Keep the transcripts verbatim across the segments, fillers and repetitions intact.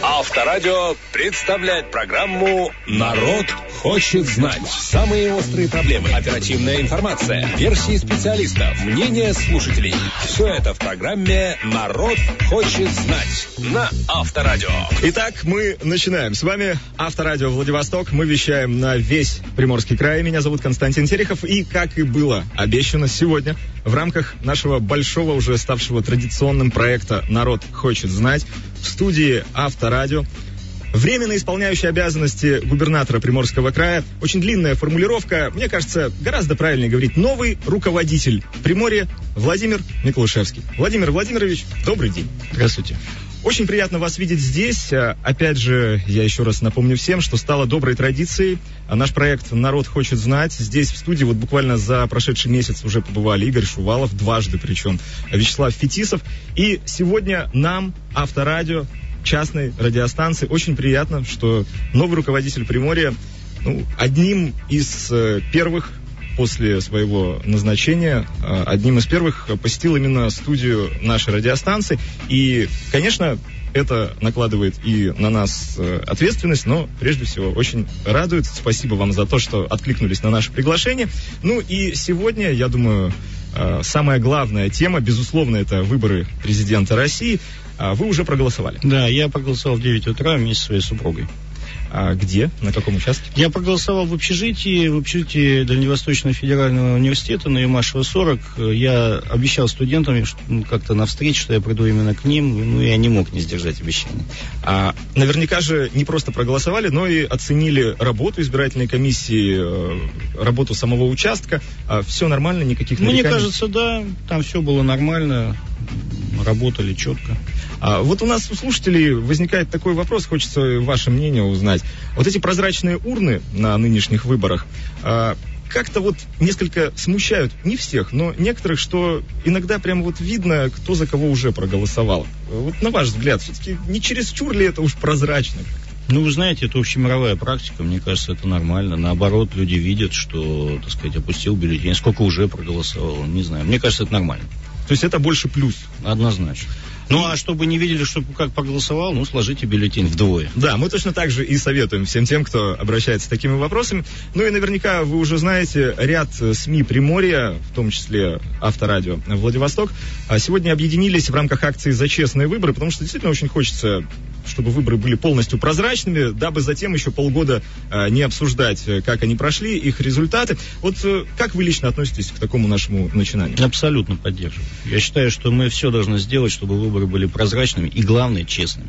Авторадио представляет программу «Народ хочет знать». Самые острые проблемы, оперативная информация, версии специалистов, мнения слушателей. Все это в программе «Народ хочет знать» на Авторадио. Итак, мы начинаем. С вами Авторадио Владивосток. Мы вещаем на весь Приморский край. Меня зовут Константин Терехов. И, как и было обещано, сегодня в рамках нашего большого, уже ставшего традиционным проекта «Народ хочет знать» в студии Авторадио временно исполняющий обязанности губернатора Приморского края. Очень длинная формулировка. Мне кажется, гораздо правильнее говорить новый руководитель Приморья Владимир Миклушевский. Владимир Владимирович, добрый день. Здравствуйте. Очень приятно вас видеть здесь. Опять же, я еще раз напомню всем, что стало доброй традицией. Наш проект «Народ хочет знать». Здесь в студии вот буквально за прошедший месяц уже побывали Игорь Шувалов, дважды причем, Вячеслав Фетисов. И сегодня нам, Авторадио, частной радиостанции, очень приятно, что новый руководитель Приморья, ну, одним из э, первых после своего назначения, э, одним из первых посетил именно студию нашей радиостанции. И, конечно, это накладывает и на нас э, ответственность, но прежде всего очень радует. Спасибо вам за то, что откликнулись на наше приглашение. Ну и сегодня, я думаю, э, самая главная тема, безусловно, это выборы президента России. А вы уже проголосовали? Да, я проголосовал в девять утра вместе со своей супругой. А где? На каком участке? Я проголосовал в общежитии, в общежитии Дальневосточного федерального университета на Юмашева сорок. Я обещал студентам что, ну, как-то на встречу, что я приду именно к ним, ну, я не мог не сдержать обещания. А наверняка же не просто проголосовали, но и оценили работу избирательной комиссии, работу самого участка. Все нормально, никаких нареканий? Мне кажется, да, там все было нормально, работали четко. А вот у нас у слушателей возникает такой вопрос, хочется ваше мнение узнать. Вот эти прозрачные урны на нынешних выборах а, как-то вот несколько смущают, не всех, но некоторых, что иногда прямо вот видно, кто за кого уже проголосовал. Вот на ваш взгляд, все-таки не чересчур ли это уж прозрачно? Ну, вы знаете, это общемировая практика, мне кажется, это нормально. Наоборот, люди видят, что, так сказать, опустил бюллетень, сколько уже проголосовал, не знаю. Мне кажется, это нормально. То есть это больше плюс? Однозначно. Ну, а чтобы не видели, что как проголосовал, ну, сложите бюллетень вдвое. Да, мы точно так же и советуем всем тем, кто обращается с такими вопросами. Ну и наверняка вы уже знаете, ряд СМИ Приморья, в том числе Авторадио Владивосток, сегодня объединились в рамках акции «За честные выборы», потому что действительно очень хочется, чтобы выборы были полностью прозрачными, дабы затем еще полгода не обсуждать, как они прошли, их результаты. Вот как вы лично относитесь к такому нашему начинанию? Абсолютно поддерживаю. Я считаю, что мы все должны сделать, чтобы выборы были прозрачными и, главное, честными.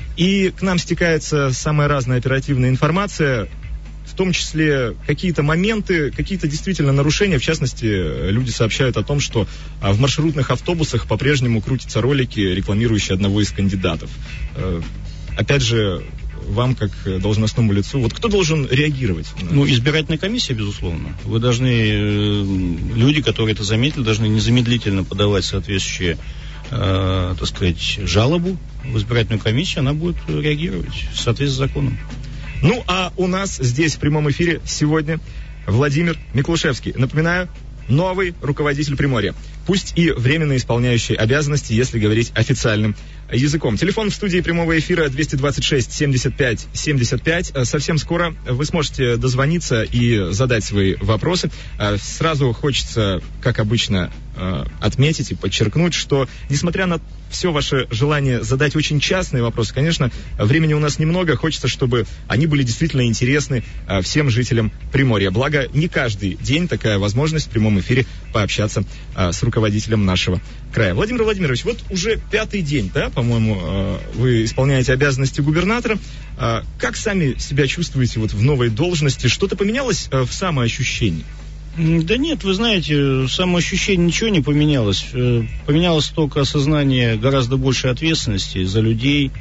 И к нам стекается самая разная оперативная информация, в том числе какие-то моменты, какие-то действительно нарушения. В частности, люди сообщают о том, что в маршрутных автобусах по-прежнему крутятся ролики, рекламирующие одного из кандидатов. Опять же, вам, как должностному лицу, вот кто должен реагировать? Ну, избирательная комиссия, безусловно. Вы должны, люди, которые это заметили, должны незамедлительно подавать соответствующие, э, так сказать, жалобу в избирательную комиссию, она будет реагировать в соответствии с законом. Ну, а у нас здесь в прямом эфире сегодня Владимир Миклушевский. Напоминаю, новый руководитель Приморья. Пусть и временно исполняющий обязанности, если говорить официальным языком. Телефон в студии прямого эфира двести двадцать шесть семьдесят пять семьдесят пять. Совсем скоро вы сможете дозвониться и задать свои вопросы. Сразу хочется, как обычно, отметить и подчеркнуть, что, несмотря на все ваше желание задать очень частные вопросы, конечно, времени у нас немного, хочется, чтобы они были действительно интересны всем жителям Приморья. Благо, не каждый день такая возможность в прямом эфире пообщаться с руководителем нашего края. Владимир Владимирович, вот уже пятый день, да, по-моему, вы исполняете обязанности губернатора. Как сами себя чувствуете вот в новой должности? Что-то поменялось в самоощущении? Да нет, вы знаете, самоощущение ничего не поменялось. Поменялось только осознание гораздо большей ответственности за людей,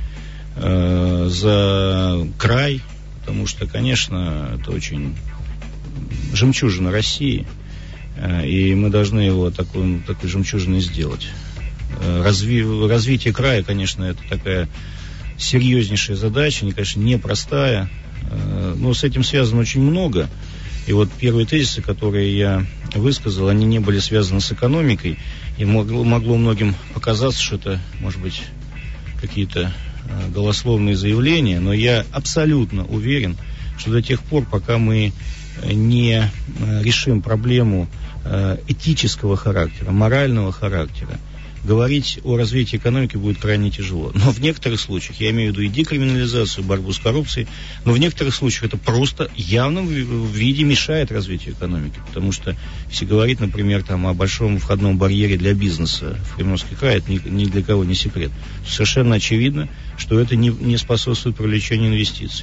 за край, потому что, конечно, это очень жемчужина России, и мы должны его такой, такой жемчужиной сделать. Разви, развитие края, конечно, это такая серьезнейшая задача, конечно, непростая, но с этим связано очень много. И вот первые тезисы, которые я высказал, они не были связаны с экономикой. И могло, могло многим показаться, что это, может быть, какие-то голословные заявления, но я абсолютно уверен, что до тех пор, пока мы не решим проблему этического характера, морального характера, говорить о развитии экономики будет крайне тяжело. Но в некоторых случаях, я имею в виду и декриминализацию, борьбу с коррупцией, но в некоторых случаях это просто явном виде мешает развитию экономики. Потому что, если говорить, например, там, о большом входном барьере для бизнеса в Приморский край, это ни, ни для кого не секрет. Совершенно очевидно, что это не, не способствует привлечению инвестиций.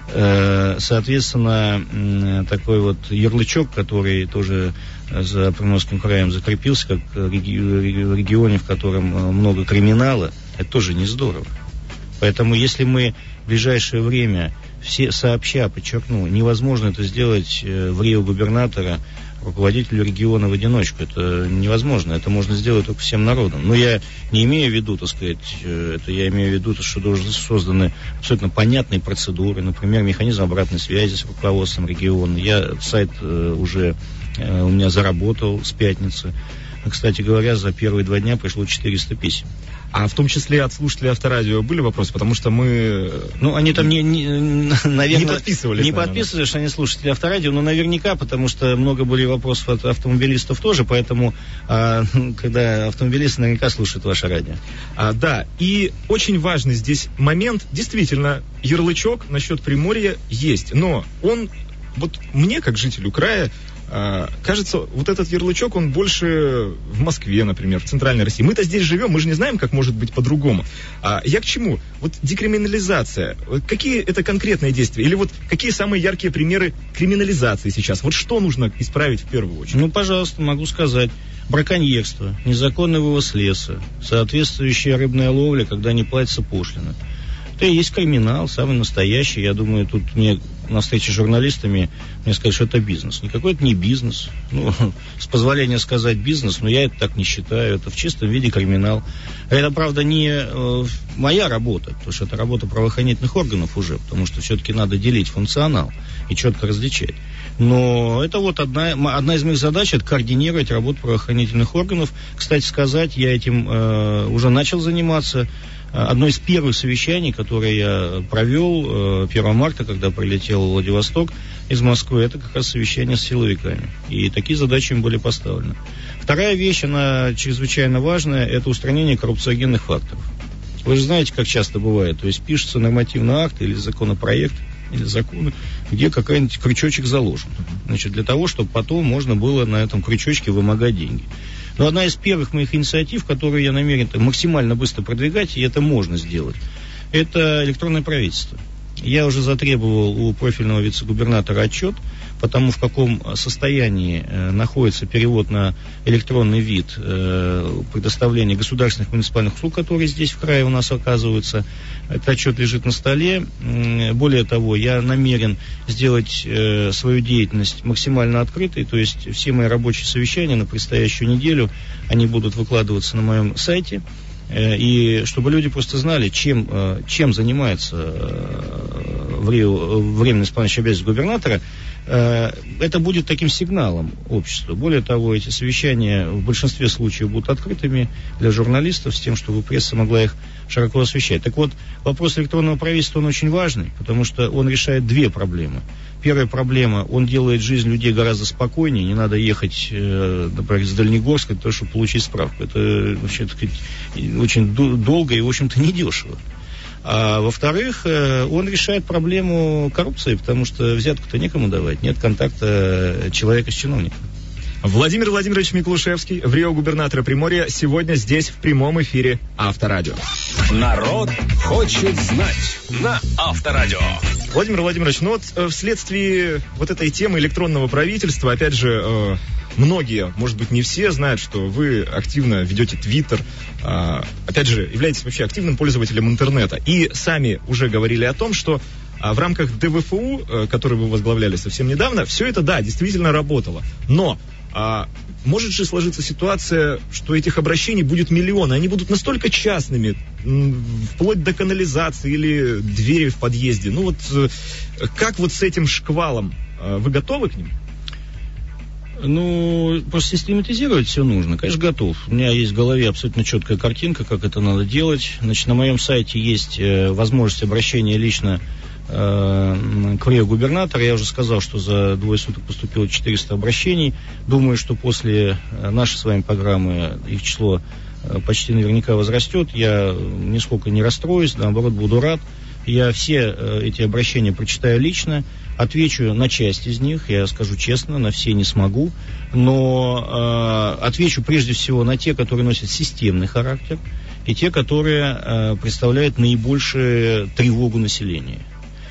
Соответственно, такой вот ярлычок, который тоже за Приморским краем закрепился, как в регионе, в котором много криминала, это тоже не здорово. Поэтому если мы в ближайшее время все сообща, подчеркну, невозможно это сделать в рио губернатора, руководителю региона в одиночку. Это невозможно. Это можно сделать только всем народом. Но я не имею в виду, так сказать, это я имею в виду, что должны созданы абсолютно понятные процедуры, например, механизм обратной связи с руководством региона. Я сайт уже у меня заработал с пятницы. Кстати говоря, за первые два дня пришло четыреста писем. А в том числе от слушателей Авторадио были вопросы, потому что мы... Ну, они там, не, не, наверное... Не подписывались. Не подписывались, что они слушатели Авторадио, но наверняка, потому что много были вопросов от автомобилистов тоже, поэтому, а, когда автомобилисты наверняка слушают ваше радио. А, да, и очень важный здесь момент, действительно, ярлычок насчет Приморья есть, но он, вот мне, как жителю края, кажется, вот этот ярлычок, он больше в Москве, например, в Центральной России. Мы-то здесь живем, мы же не знаем, как может быть по-другому. А я к чему? Вот декриминализация. Какие это конкретные действия? Или вот какие самые яркие примеры криминализации сейчас? Вот что нужно исправить в первую очередь? Ну, пожалуйста, могу сказать. Браконьерство, незаконный вывоз леса, соответствующая рыбная ловля, когда не платится пошлина. Это и есть криминал, самый настоящий. Я думаю, тут мне на встрече с журналистами мне сказали, что это бизнес. Никакой это не бизнес. Ну, с позволения сказать бизнес, но я это так не считаю. Это в чистом виде криминал. Это, правда, не э, моя работа, потому что это работа правоохранительных органов уже, потому что все-таки надо делить функционал и четко различать. Но это вот одна, одна из моих задач, это координировать работу правоохранительных органов. Кстати сказать, я этим э, уже начал заниматься. Одно из первых совещаний, которое я провел первого марта, когда прилетел в Владивосток из Москвы, это как раз совещание с силовиками. И такие задачи им были поставлены. Вторая вещь, она чрезвычайно важная, это устранение коррупциогенных факторов. Вы же знаете, как часто бывает, то есть пишется нормативный акт или законопроект, или законы, где какой-нибудь крючочек заложен. Значит, для того, чтобы потом можно было на этом крючочке вымогать деньги. Но одна из первых моих инициатив, которую я намерен максимально быстро продвигать, и это можно сделать, это электронное правительство. Я уже затребовал у профильного вице-губернатора отчет по тому, в каком состоянии э, находится перевод на электронный вид э, предоставления государственных муниципальных услуг, которые здесь в крае у нас оказываются. Этот отчет лежит на столе. Более того, я намерен сделать э, свою деятельность максимально открытой, то есть все мои рабочие совещания на предстоящую неделю, они будут выкладываться на моем сайте. И чтобы люди просто знали, чем, чем занимается временно исполняющий обязанности губернатора, это будет таким сигналом обществу. Более того, эти совещания в большинстве случаев будут открытыми для журналистов, с тем, чтобы пресса могла их широко освещать. Так вот, вопрос электронного правительства, он очень важный, потому что он решает две проблемы. Первая проблема, он делает жизнь людей гораздо спокойнее, не надо ехать, например, из Дальнегорска для того, чтобы получить справку. Это вообще, так сказать, очень долго и, в общем-то, недешево. А во-вторых, он решает проблему коррупции, потому что взятку-то некому давать, нет контакта человека с чиновником. Владимир Владимирович Миклушевский, в рио губернатора Приморья, сегодня здесь в прямом эфире Авторадио. Народ хочет знать на Авторадио. Владимир Владимирович, ну вот вследствие вот этой темы электронного правительства, опять же, многие, может быть, не все знают, что вы активно ведете Твиттер, опять же, являетесь вообще активным пользователем интернета. И сами уже говорили о том, что в рамках дэ вэ эф у, который вы возглавляли совсем недавно, все это, да, действительно работало. Но а, может же сложиться ситуация, что этих обращений будет миллион, они будут настолько частными, вплоть до канализации или двери в подъезде. Ну вот, как вот с этим шквалом, вы готовы к ним? Ну, просто систематизировать все нужно. Конечно, готов. У меня есть в голове абсолютно четкая картинка, как это надо делать. Значит, на моем сайте есть э, возможность обращения лично э, к губернатора. Я уже сказал, что за двое суток поступило четыреста обращений. Думаю, что после нашей с вами программы их число э, почти наверняка возрастет. Я нисколько не расстроюсь, наоборот, буду рад. Я все э, эти обращения прочитаю лично, отвечу на часть из них, я скажу честно, на все не смогу, но э, отвечу прежде всего на те, которые носят системный характер, и те, которые э, представляют наибольшую тревогу населения.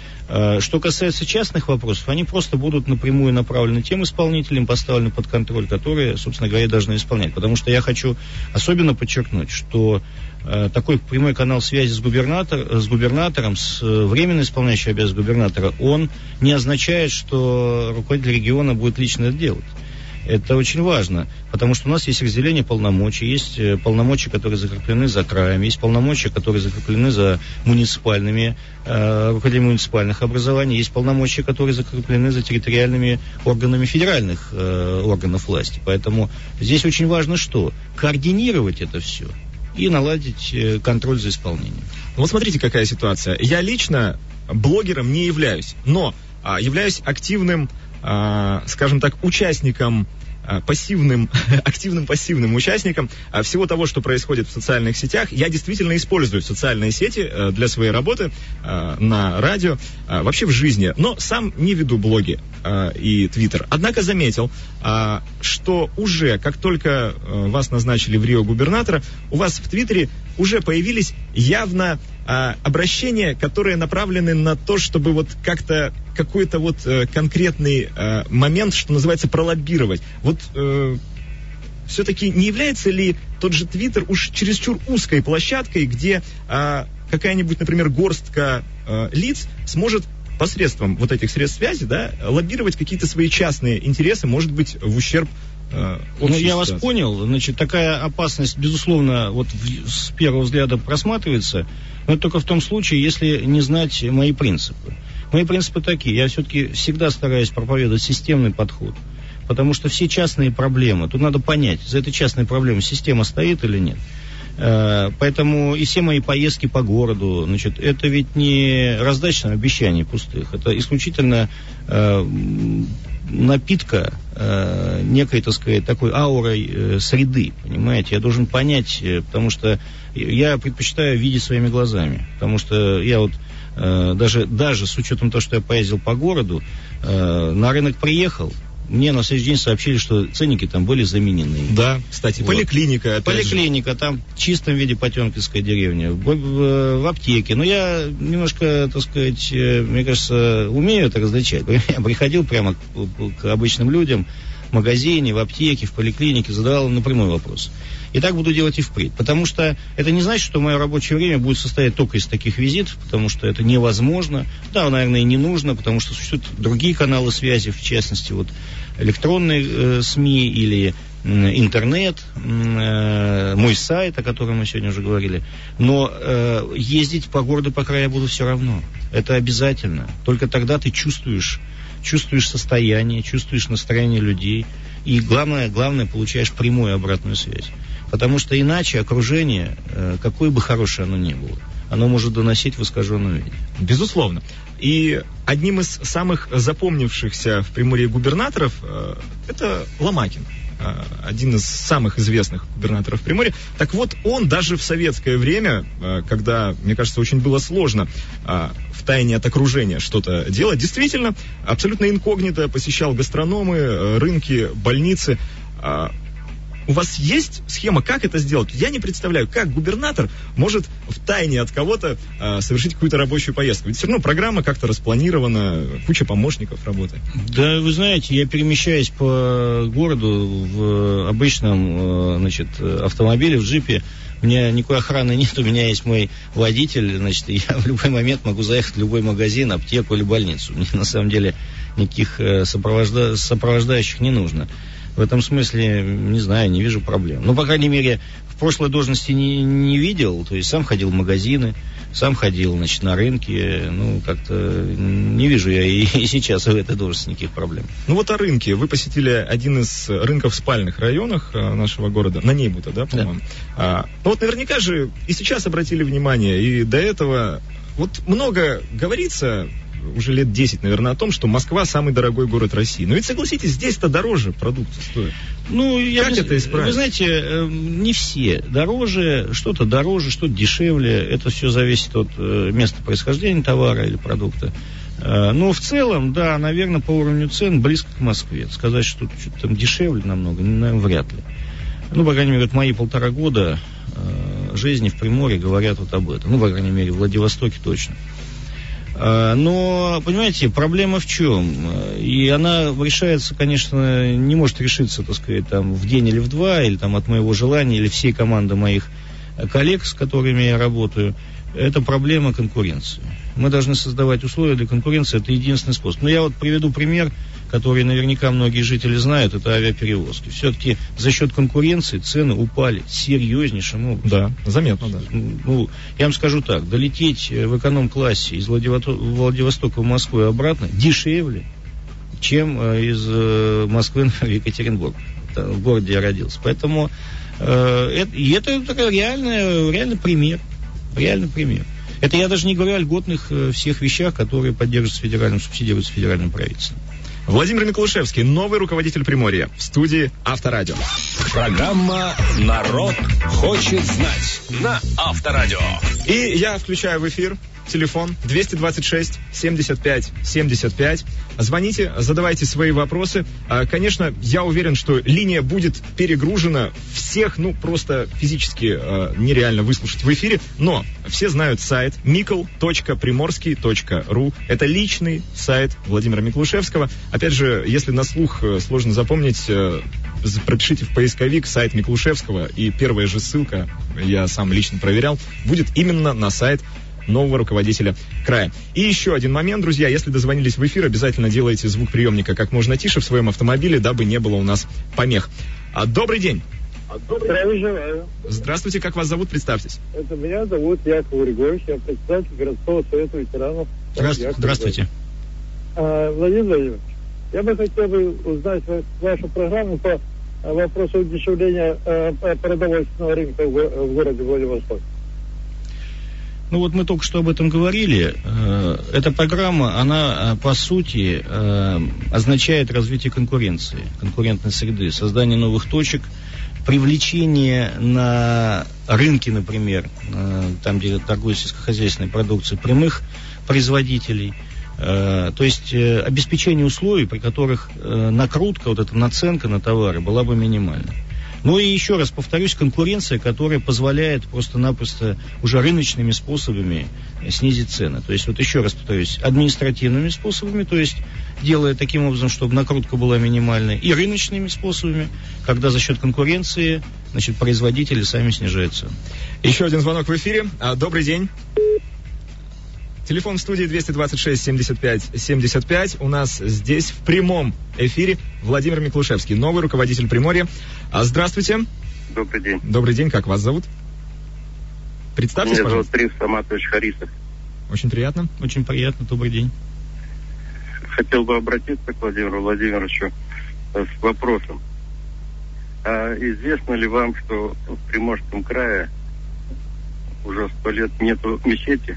Э, что касается частных вопросов, они просто будут напрямую направлены тем исполнителям, поставлены под контроль, которые, собственно говоря, должны исполнять. Потому что я хочу особенно подчеркнуть, что такой прямой канал связи с, губернатор, с губернатором, с временно исполняющим обязанности губернатора, он не означает, что руководитель региона будет лично это делать. Это очень важно, потому что у нас есть разделение полномочий, есть полномочия, которые закреплены за краями, есть полномочия, которые закреплены за муниципальными, э, руководителями муниципальных образований, есть полномочия, которые закреплены за территориальными органами федеральных э, органов власти. Поэтому здесь очень важно что? Координировать это все и наладить контроль за исполнением. Вот смотрите, какая ситуация. Я лично блогером не являюсь, но а, являюсь активным, а, скажем так, участником, а, пассивным, активным пассивным участником а, всего того, что происходит в социальных сетях. Я действительно использую социальные сети а, для своей работы а, на радио, а, вообще в жизни, но сам не веду блоги а, и твиттер. Однако заметил, а, что уже, как только а, вас назначили в Рио губернатора, у вас в твиттере уже появились явно а, обращения, которые направлены на то, чтобы вот как-то какой-то вот а, конкретный а, момент, что называется, пролоббировать. Вот а, все-таки не является ли тот же твиттер уж чересчур узкой площадкой, где а, какая-нибудь, например, горстка а, лиц сможет посредством вот этих средств связи, да, лоббировать какие-то свои частные интересы, может быть, в ущерб э, общей Ну, я вас ситуации. понял. Значит, такая опасность, безусловно, вот в, с первого взгляда просматривается, но это только в том случае, если не знать мои принципы. Мои принципы такие. Я все-таки всегда стараюсь проповедовать системный подход, потому что все частные проблемы, тут надо понять, за этой частной проблемой система стоит или нет. Поэтому и все мои поездки по городу, значит, это ведь не раздача обещаний пустых, это исключительно э, напитка э, некой, так сказать, такой аурой э, среды, понимаете, я должен понять, э, потому что я предпочитаю видеть своими глазами, потому что я вот э, даже, даже с учетом того, что я поездил по городу, э, на рынок приехал, мне на следующий день сообщили, что ценники там были заменены. Да, кстати, вот. Поликлиника. Поликлиника, же. Там в чистом виде Потемкинская деревня, в, в, в аптеке. Но я немножко, так сказать, мне кажется, умею это различать. Я приходил прямо к, к обычным людям в магазине, в аптеке, в поликлинике, задавал напрямую вопрос. И так буду делать и впредь. Потому что это не значит, что мое рабочее время будет состоять только из таких визитов, потому что это невозможно. Да, наверное, и не нужно, потому что существуют другие каналы связи, в частности, вот электронные э, СМИ или э, интернет, э, мой сайт, о котором мы сегодня уже говорили. Но э, ездить по городу, по краю я буду все равно. Это обязательно. Только тогда ты чувствуешь, чувствуешь состояние, чувствуешь настроение людей. И главное, главное, получаешь прямую обратную связь. Потому что иначе окружение, какое бы хорошее оно ни было, оно может доносить в искаженном виде. Безусловно. И одним из самых запомнившихся в Приморье губернаторов это Ломакин. Один из самых известных губернаторов Приморья. Так вот, он даже в советское время, когда, мне кажется, очень было сложно в тайне от окружения что-то делать, действительно, абсолютно инкогнито посещал гастрономы, рынки, больницы. У вас есть схема, как это сделать? Я не представляю, как губернатор может в тайне от кого-то а, совершить какую-то рабочую поездку. Ведь все равно программа как-то распланирована, куча помощников работает. Да, вы знаете, я перемещаюсь по городу в обычном, значит, автомобиле, в джипе. У меня никакой охраны нет, у меня есть мой водитель, значит, я в любой момент могу заехать в любой магазин, аптеку или больницу. Мне на самом деле никаких сопровожда... сопровождающих не нужно. В этом смысле, не знаю, не вижу проблем. Ну, по крайней мере, в прошлой должности не, не видел, то есть сам ходил в магазины, Сам ходил, значит, на рынке. Ну, как-то не вижу я и, и сейчас в этой должности никаких проблем. Ну вот о рынке. Вы посетили один из рынков в спальных районах нашего города. На Нейбута, да, по-моему? Да. А, ну вот наверняка же и сейчас обратили внимание, и до этого... Вот много говорится... уже лет десять, наверное, о том, что Москва самый дорогой город России. Но ведь, согласитесь, здесь-то дороже продукты стоят. Ну, я как вы, это исправить? Вы знаете, не все дороже, что-то дороже, что-то дешевле. Это все зависит от места происхождения товара или продукта. Но в целом, да, наверное, по уровню цен близко к Москве. Сказать, что что-то там дешевле намного, наверное, вряд ли. Ну, по крайней мере, вот мои полтора года жизни в Приморье говорят вот об этом. Ну, по крайней мере, в Владивостоке точно. Но, понимаете, проблема в чем? И она решается, конечно, не может решиться, так сказать, там, в день или в два, или там, от моего желания, или всей команды моих коллег, с которыми я работаю. Это проблема конкуренции. Мы должны создавать условия для конкуренции, это единственный способ. Но я вот приведу пример, который наверняка многие жители знают, это авиаперевозки. Все-таки за счет конкуренции цены упали серьезнейшим образом. Да, заметно, да. Ну, я вам скажу так, долететь в эконом-классе из Владивостока в Москву и обратно дешевле, чем из Москвы в Екатеринбург, в городе я родился. Поэтому э, это, и это такой реальный, реальный пример. Реальный пример. Это я даже не говорю о льготных э, всех вещах, которые поддерживаются федеральным, субсидируются федеральным правительством. Владимир Миклушевский, новый руководитель Приморья, в студии Авторадио. Программа «Народ хочет знать» на Авторадио. И я включаю в эфир телефон двести двадцать шесть семьдесят пять семьдесят пять. Звоните, задавайте свои вопросы. Конечно, я уверен, что линия будет перегружена. Всех, ну, просто физически нереально выслушать в эфире. Но все знают сайт микл точка приморский точка ру. Это личный сайт Владимира Миклушевского. Опять же, если на слух сложно запомнить, пропишите в поисковик сайт Миклушевского, и первая же ссылка, я сам лично проверял, будет именно на сайт нового руководителя края. И еще один момент, друзья, если дозвонились в эфир, обязательно делайте звук приемника как можно тише в своем автомобиле, дабы не было у нас помех. А, добрый день. Здравия желаю. Здравствуйте, как вас зовут, представьтесь. Это меня зовут Яков Григорьевич, я председатель городского совета ветеранов. Здравствуйте. Здравствуйте. А, Владимир Владимирович, я бы хотел бы узнать вашу программу по вопросу удешевления а, продовольственного рынка в, в городе Владивосток. Ну вот мы только что об этом говорили. Эта программа, она по сути означает развитие конкуренции, конкурентной среды, создание новых точек, привлечение на рынке, например, там, где торгуют сельскохозяйственной продукцией, прямых производителей. То есть обеспечение условий, при которых накрутка, вот эта наценка на товары была бы минимальной. Ну и еще раз повторюсь, конкуренция, которая позволяет просто-напросто уже рыночными способами снизить цены. То есть, вот еще раз повторюсь, административными способами, то есть делая таким образом, чтобы накрутка была минимальной, и рыночными способами, когда за счет конкуренции, значит, производители сами снижают цены. Еще один звонок в эфире. Добрый день. Телефон в студии двести двадцать шесть семьдесят пять семьдесят пять. У нас здесь в прямом эфире Владимир Миклушевский, новый руководитель Приморья. Здравствуйте. Добрый день. Добрый день, как вас зовут? Представьтесь, Меня пожалуйста. Меня зовут Триф Саматович Харисов. Очень приятно. Очень приятно, добрый день. Хотел бы обратиться к Владимиру Владимировичу с вопросом. А известно ли вам, что в Приморском крае уже сто лет нету мечети?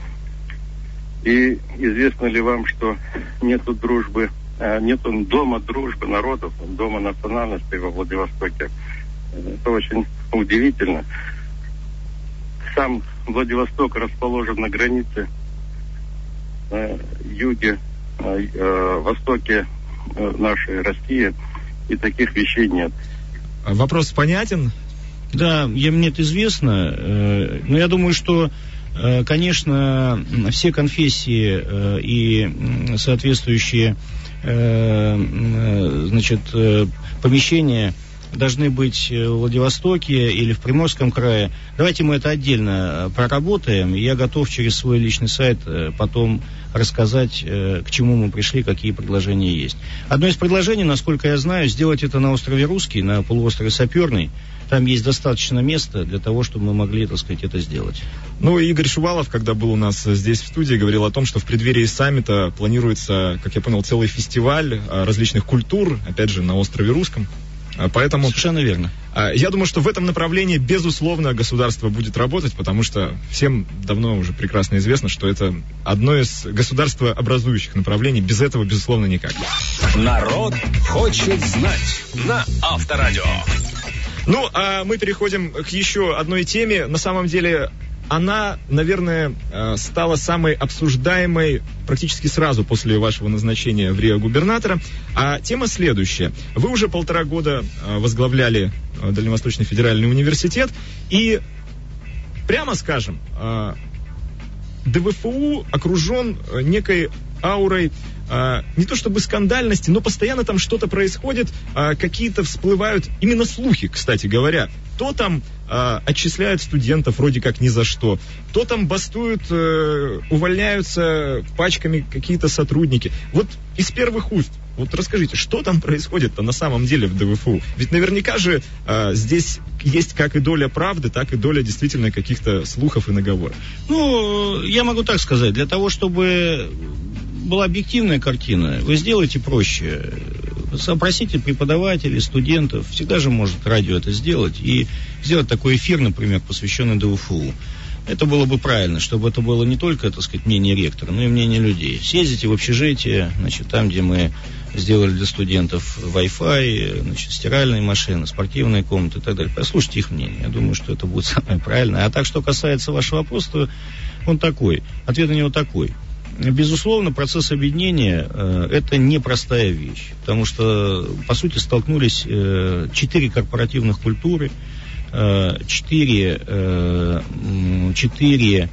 И известно ли вам, что нету дружбы, нету дома дружбы народов, дома национальности во Владивостоке? Это очень удивительно. Сам Владивосток расположен на границе э, юге, э, э, востоке э, нашей России, и таких вещей нет. Вопрос понятен? Да, я, мне это известно, э, но я думаю, что конечно, все конфессии э, и соответствующие э, значит, помещения должны быть в Владивостоке или в Приморском крае. Давайте мы это отдельно проработаем. Я готов через свой личный сайт потом рассказать, к чему мы пришли, какие предложения есть. Одно из предложений, насколько я знаю, сделать это на острове Русский, на полуострове Саперный. Там есть достаточно места для того, чтобы мы могли, так сказать, это сделать. Ну, Игорь Шувалов, когда был у нас здесь в студии, говорил о том, что в преддверии саммита планируется, как я понял, целый фестиваль различных культур, опять же, на острове Русском. Поэтому, совершенно верно. Я думаю, что в этом направлении, безусловно, государство будет работать, потому что всем давно уже прекрасно известно, что это одно из государствообразующих направлений. Без этого, безусловно, никак. Народ хочет знать на Авторадио. Ну, а мы переходим к еще одной теме. На самом деле, она, наверное, стала самой обсуждаемой практически сразу после вашего назначения в РИА губернатора. А тема следующая. Вы уже полтора года возглавляли Дальневосточный федеральный университет, и, прямо скажем, ДВФУ окружен некой аурой не то чтобы скандальности, но постоянно там что-то происходит, какие-то всплывают именно слухи, кстати говоря. То там э, отчисляют студентов вроде как ни за что, то там бастуют, э, увольняются пачками какие-то сотрудники. Вот из первых уст, вот расскажите, что там происходит-то на самом деле в ДВФУ? Ведь наверняка же э, здесь есть как и доля правды, так и доля действительно каких-то слухов и наговоров. Ну, я могу так сказать, для того, чтобы была объективная картина, вы сделаете проще. Опросите преподавателей, студентов. Всегда же может радио это сделать. И сделать такой эфир, например, посвященный ДВФУ. Это было бы правильно, чтобы это было не только, так сказать, мнение ректора, но и мнение людей. Съездите в общежитие, значит, там, где мы сделали для студентов Wi-Fi, значит, стиральные машины, спортивные комнаты и так далее. Послушайте их мнение. Я думаю, что это будет самое правильное. А так, что касается вашего вопроса, то он такой. Ответ на него такой. Безусловно, процесс объединения э, это непростая вещь, потому что, по сути, столкнулись э, четыре корпоративных культуры, э, четыре, э, четыре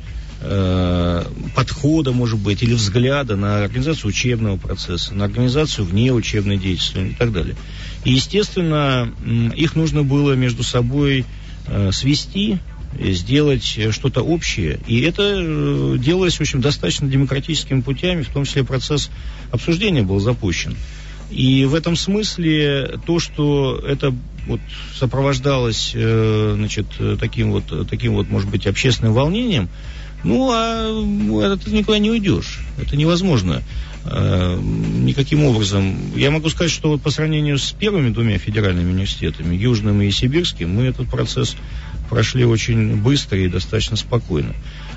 э, подхода, может быть, или взгляда на организацию учебного процесса, на организацию внеучебной деятельности и так далее. И, естественно, их нужно было между собой э, свести, сделать что-то общее. И это э, делалось, в общем, достаточно демократическими путями, в том числе процесс обсуждения был запущен. И в этом смысле то, что это вот сопровождалось э, значит, таким вот, таким вот, может быть, общественным волнением, ну, а это никуда не уйдешь. Это невозможно э, никаким образом. Я могу сказать, что вот по сравнению с первыми двумя федеральными университетами, Южным и Сибирским, мы этот процесс прошли очень быстро и достаточно спокойно.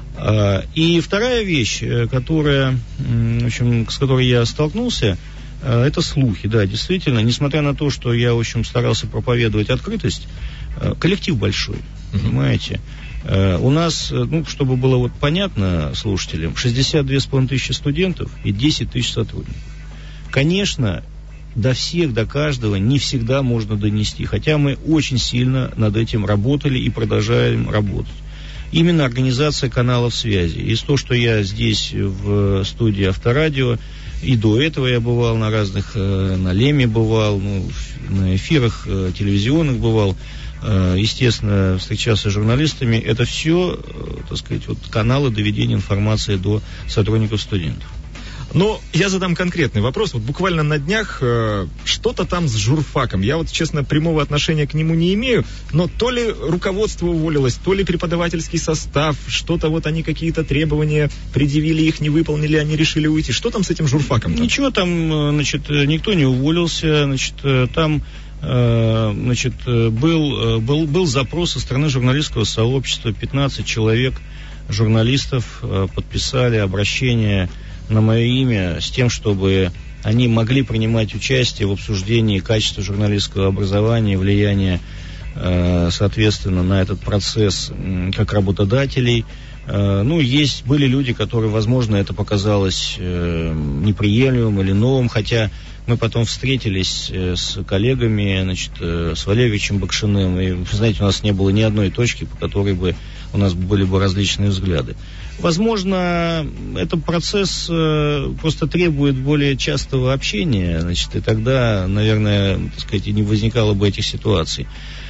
И вторая вещь, которая, в общем, с которой я столкнулся, это слухи. Да, действительно, несмотря на то, что я, в общем, старался проповедовать открытость, коллектив большой, понимаете. У нас, ну, чтобы было вот понятно слушателям, шестьдесят две с половиной тысячи студентов и десять тысяч сотрудников. Конечно, до всех, до каждого не всегда можно донести, хотя мы очень сильно над этим работали и продолжаем работать. Именно организация каналов связи. Из того, что я здесь в студии Авторадио, и до этого я бывал на разных, на Леме бывал, ну, на эфирах телевизионных бывал, естественно, встречался с журналистами. Это все, так сказать, вот каналы доведения информации до сотрудников студентов. Но я задам конкретный вопрос. Вот буквально на днях э, что-то там с журфаком. Я вот, честно, прямого отношения к нему не имею, но то ли руководство уволилось, то ли преподавательский состав, что-то вот они какие-то требования предъявили, их не выполнили, они решили уйти. Что там с этим журфаком? Ничего там, значит, никто не уволился, значит, там... Значит, был, был, был запрос со стороны журналистского сообщества, пятнадцать человек, журналистов, подписали обращение на мое имя с тем, чтобы они могли принимать участие в обсуждении качества журналистского образования, влияния, соответственно, на этот процесс как работодателей, Ну, есть, были люди, которые, возможно, это показалось неприемлемым или новым, хотя мы потом встретились с коллегами, значит, с Валерьевичем Бакшиным, и, вы знаете, у нас не было ни одной точки, по которой бы у нас были бы различные взгляды. Возможно, этот процесс просто требует более частого общения, значит, и тогда, наверное, так сказать, и не возникало бы этих ситуаций.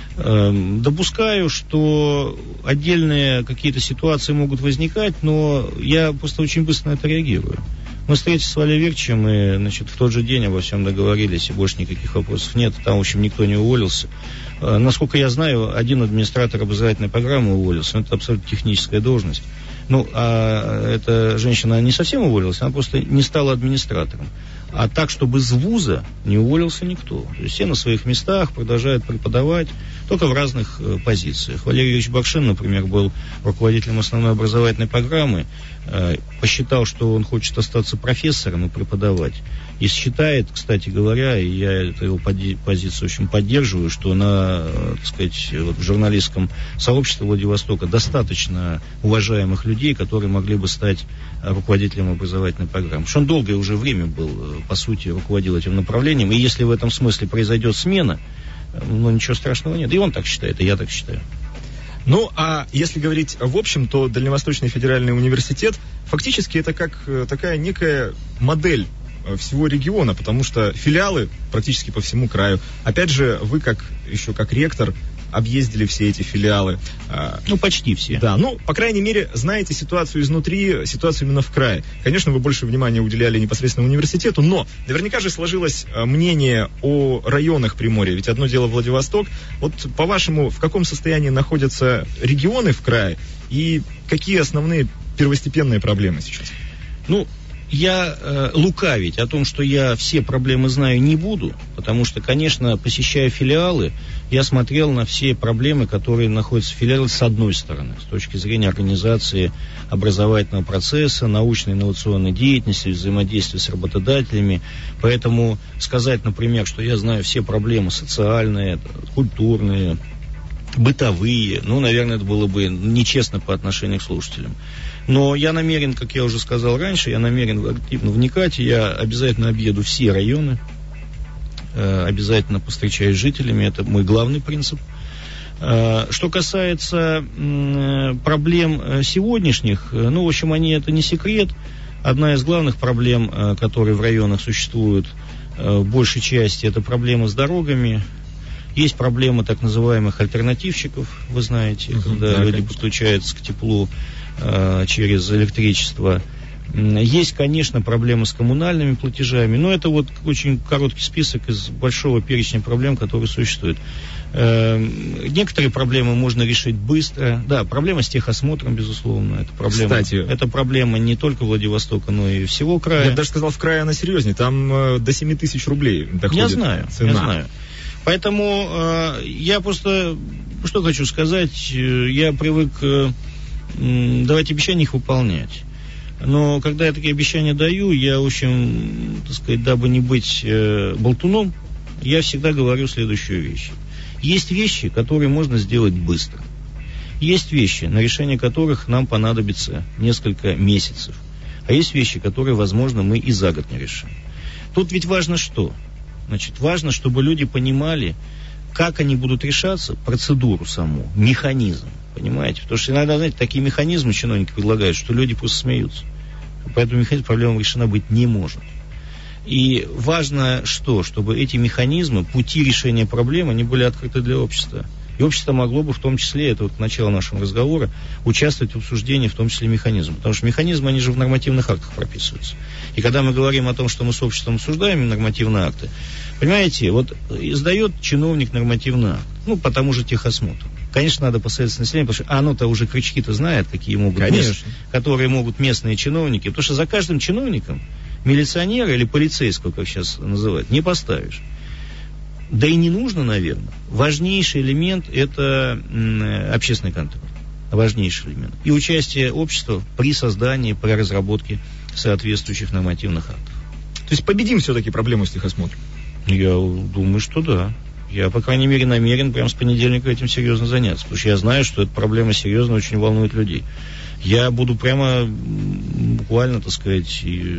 Допускаю, что отдельные какие-то ситуации могут возникать, но я просто очень быстро на это реагирую. Мы встретились с Валерием Викторовичем, и, значит, в тот же день обо всем договорились, и больше никаких вопросов нет. Там, в общем, никто не уволился. Насколько я знаю, один администратор образовательной программы уволился, но это абсолютно техническая должность. Ну, а эта женщина не совсем уволилась, она просто не стала администратором. А так, чтобы из вуза не уволился никто. То есть все на своих местах продолжают преподавать, только в разных э, позициях. Валерий Ильич Бакшин, например, был руководителем основной образовательной программы, э, посчитал, что он хочет остаться профессором и преподавать. И считает, кстати говоря, и я эту его поди- позицию очень поддерживаю, что на, э, так сказать, вот в журналистском сообществе Владивостока достаточно уважаемых людей, которые могли бы стать руководителем образовательной программы. Потому что он долгое уже время был, по сути, руководил этим направлением. И если в этом смысле произойдет смена, ну, ничего страшного нет. И он так считает, и я так считаю. Ну, а если говорить в общем, то Дальневосточный федеральный университет фактически это как такая некая модель всего региона, потому что филиалы практически по всему краю. Опять же, вы как еще как ректор объездили все эти филиалы. Ну, почти все. Да, ну, по крайней мере, знаете ситуацию изнутри, ситуацию именно в крае. Конечно, вы больше внимания уделяли непосредственно университету, но наверняка же сложилось мнение о районах Приморья. Ведь одно дело Владивосток. Вот, по-вашему, в каком состоянии находятся регионы в крае и какие основные первостепенные проблемы сейчас? Ну, я э, лукавить о том, что я все проблемы знаю, не буду, потому что, конечно, посещая филиалы, я смотрел на все проблемы, которые находятся в филиале с одной стороны, с точки зрения организации образовательного процесса, научно-инновационной деятельности, взаимодействия с работодателями. Поэтому сказать, например, что я знаю все проблемы социальные, культурные, бытовые, ну, наверное, это было бы нечестно по отношению к слушателям. Но я намерен, как я уже сказал раньше, я намерен активно вникать, и я обязательно объеду все районы, э, обязательно повстречаюсь с жителями, это мой главный принцип. Э, что касается э, проблем сегодняшних, э, ну, в общем, они, это не секрет. Одна из главных проблем, э, которые в районах существуют, э, в большей части, это проблемы с дорогами. Есть проблема так называемых альтернативщиков, вы знаете, uh-huh, когда да, люди конечно. подключаются к теплу э, через электричество. Есть, конечно, проблемы с коммунальными платежами, но это вот очень короткий список из большого перечня проблем, которые существуют. Э, некоторые проблемы можно решить быстро. Да, проблема с техосмотром, безусловно. Это проблема, Кстати, это проблема не только Владивостока, но и всего края. Я бы даже сказал, в крае она серьезнее. Там э, до семь тысяч рублей доходит я знаю, цена. Я знаю. Поэтому э, я просто, что хочу сказать, э, я привык э, э, давать обещания, их выполнять. Но когда я такие обещания даю, я, в общем, так сказать, дабы не быть э, болтуном, я всегда говорю следующую вещь. Есть вещи, которые можно сделать быстро. Есть вещи, на решение которых нам понадобится несколько месяцев. А есть вещи, которые, возможно, мы и за год не решим. Тут ведь важно что? Значит, важно, чтобы люди понимали, как они будут решаться, процедуру саму, механизм, понимаете? Потому что иногда, знаете, такие механизмы чиновники предлагают, что люди просто смеются. Поэтому механизм проблема решена быть не может. И важно что? Чтобы эти механизмы, пути решения проблемы, они были открыты для общества. И общество могло бы в том числе, это вот начало нашего разговора, участвовать в обсуждении, в том числе механизмов. Потому что механизмы, они же в нормативных актах прописываются. И когда мы говорим о том, что мы с обществом обсуждаем нормативные акты, понимаете, вот издает чиновник нормативный акт, ну, по тому же техосмотру. Конечно, надо посоветоваться населению, потому что оно-то уже крючки-то знает, какие могут мест, которые могут местные чиновники. Потому что за каждым чиновником милиционера или полицейского, как сейчас называют, не поставишь. Да и не нужно, наверное. Важнейший элемент – это м, общественный контроль. Важнейший элемент. И участие общества при создании, при разработке соответствующих нормативных актов. То есть победим все-таки проблему с техосмотром? Я думаю, что да. Я, по крайней мере, намерен прямо с понедельника этим серьезно заняться. Потому что я знаю, что эта проблема серьезно очень волнует людей. я буду прямо буквально, так сказать,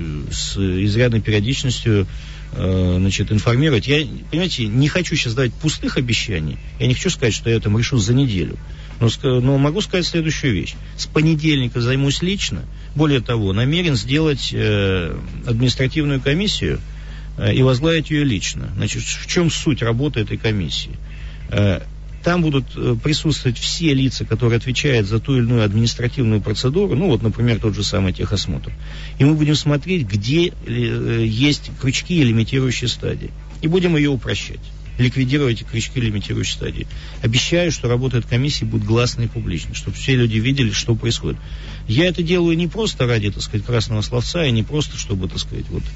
с изрядной периодичностью значит, информировать. Я, понимаете, не хочу сейчас давать пустых обещаний. Я не хочу сказать, что я это решу за неделю. Но, но могу сказать следующую вещь. С понедельника займусь лично. Более того, намерен сделать э, административную комиссию э, и возглавить ее лично. Значит, в чем суть работы этой комиссии? Э, там будут э, присутствовать все лица, которые отвечают за ту или иную административную процедуру. Ну, вот, например, тот же самый техосмотр. И мы будем смотреть, где э, есть крючки и лимитирующие стадии. И будем ее упрощать. Ликвидировать эти крючки лимитирующей стадии. Обещаю, что работа этой комиссии будет гласной и публичной, чтобы все люди видели, что происходит. Я это делаю не просто ради, так сказать, красного словца, и не просто, чтобы, так сказать, вот,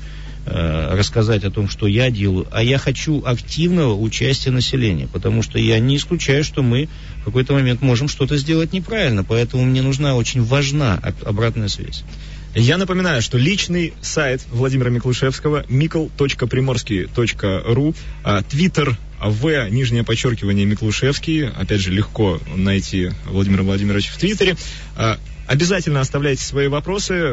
э, рассказать о том, что я делаю, а я хочу активного участия населения, потому что я не исключаю, что мы в какой-то момент можем что-то сделать неправильно, поэтому мне нужна, очень важна обратная связь. Я напоминаю, что личный сайт Владимира Миклушевского микл точка приморский точка ру, твиттер в, нижнее подчеркивание, Миклушевский, опять же, легко найти Владимира Владимировича в твиттере. Обязательно оставляйте свои вопросы.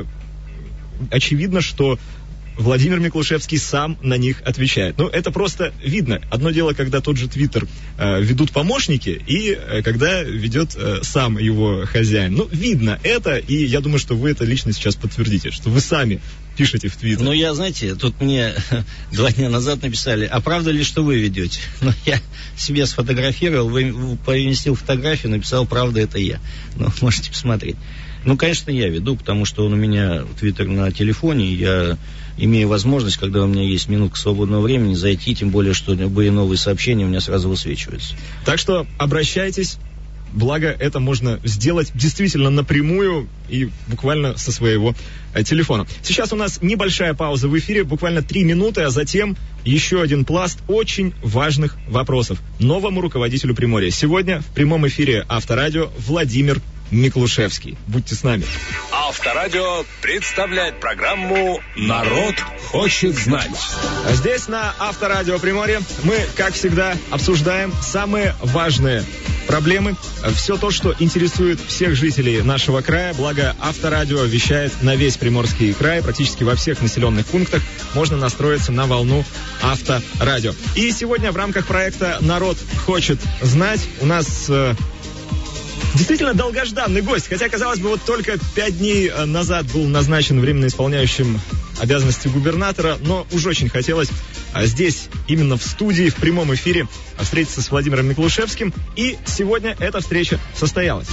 Очевидно, что Владимир Миклушевский сам на них отвечает. Ну, это просто видно. Одно дело, когда тот же Твиттер э, ведут помощники, и э, когда ведет э, сам его хозяин. Ну, видно это, и я думаю, что вы это лично сейчас подтвердите, что вы сами пишете в Твиттер. Ну, я, знаете, тут мне два дня назад написали, а правда ли, что вы ведете? Ну, я себе сфотографировал, поместил фотографию, написал, правда, это я. Ну, можете посмотреть. Ну, конечно, я веду, потому что он у меня Твиттер на телефоне, я имею возможность, когда у меня есть минутка свободного времени, зайти, тем более, что любые новые сообщения у меня сразу высвечиваются. Так что обращайтесь, благо это можно сделать действительно напрямую и буквально со своего э, телефона. Сейчас у нас небольшая пауза в эфире, буквально три минуты, а затем еще один пласт очень важных вопросов новому руководителю Приморья. Сегодня в прямом эфире Авторадио Владимир Миклушевский. Будьте с нами. Авторадио представляет программу «Народ хочет знать». Здесь на Авторадио Приморье мы, как всегда, обсуждаем самые важные проблемы, все то, что интересует всех жителей нашего края. Благо, Авторадио вещает на весь Приморский край, практически во всех населенных пунктах можно настроиться на волну Авторадио. И сегодня в рамках проекта «Народ хочет знать» у нас действительно долгожданный гость, хотя, казалось бы, вот только пять дней назад был назначен временно исполняющим обязанности губернатора, но уже очень хотелось здесь, именно в студии, в прямом эфире, встретиться с Владимиром Миклушевским, и сегодня эта встреча состоялась.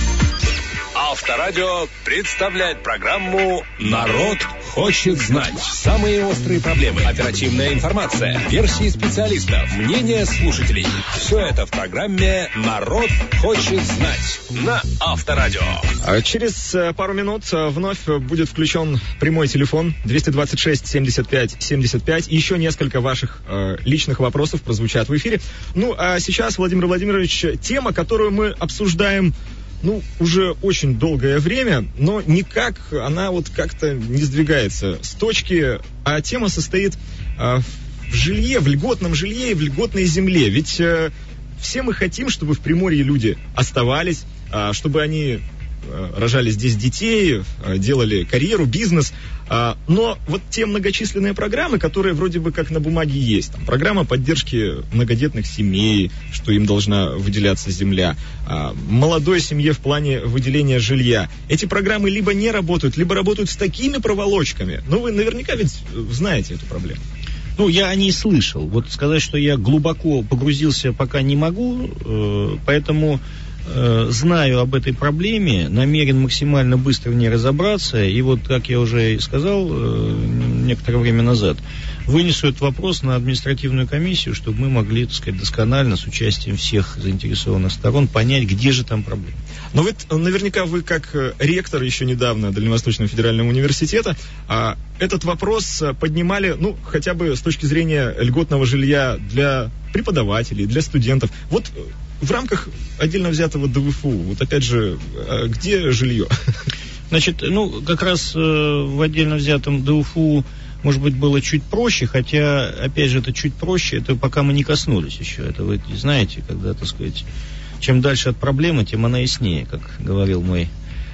Авторадио представляет программу «Народ хочет знать». Самые острые проблемы, оперативная информация, версии специалистов, мнения слушателей. Все это в программе «Народ хочет знать» на Авторадио. Через пару минут вновь будет включен прямой телефон двести двадцать шесть семьдесят пять семьдесят пять. Еще несколько ваших э, личных вопросов прозвучат в эфире. Ну, а сейчас, Владимир Владимирович, тема, которую мы обсуждаем ну, уже очень долгое время, но никак она вот как-то не сдвигается с точки, а тема состоит а, в жилье, в льготном жилье и в льготной земле. Ведь а, все мы хотим, чтобы в Приморье люди оставались, а, чтобы они а, рожали здесь детей, а, делали карьеру, бизнес. А, но вот те многочисленные программы, которые вроде бы как на бумаге есть, там, программа поддержки многодетных семей, что им должна выделяться земля, а, молодой семье в плане выделения жилья, эти программы либо не работают, либо работают с такими проволочками. Ну, вы наверняка ведь знаете эту проблему. Ну, я о ней слышал. Вот сказать, что я глубоко погрузился, пока не могу, э, поэтому э, знаю об этой проблеме, намерен максимально быстро в ней разобраться, и вот, как я уже сказал э, некоторое время назад, вынесу этот вопрос на административную комиссию, чтобы мы могли, так сказать, досконально, с участием всех заинтересованных сторон, понять, где же там проблема. Но вы, наверняка вы, как ректор еще недавно Дальневосточного федерального университета, а, этот вопрос поднимали, ну, хотя бы с точки зрения льготного жилья для преподавателей, для студентов. Вот в рамках отдельно взятого ДВФУ, вот опять же, где жилье? Значит, ну, как раз э, в отдельно взятом ДВФУ, может быть, было чуть проще, хотя, опять же, это чуть проще, это пока мы не коснулись еще. Это вы знаете, когда, так сказать, чем дальше от проблемы, тем она яснее, как говорил мой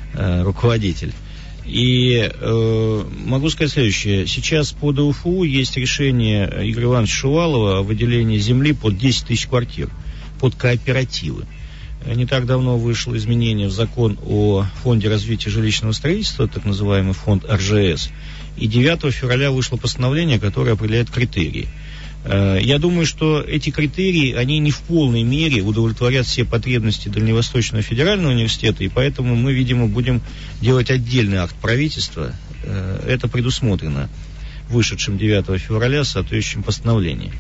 э, руководитель. И э, могу сказать следующее. Сейчас по ДУФУ есть решение Игоря Ивановича Шувалова о выделении земли под десять тысяч квартир, под кооперативы. Не так давно вышло изменение в закон о фонде развития жилищного строительства, так называемый фонд эр жэ эс. И девятого февраля вышло постановление, которое определяет критерии. Я думаю, что эти критерии, они не в полной мере удовлетворят все потребности Дальневосточного федерального университета, и поэтому мы, видимо, будем делать отдельный акт правительства. Это предусмотрено вышедшим девятого февраля соответствующим постановлением.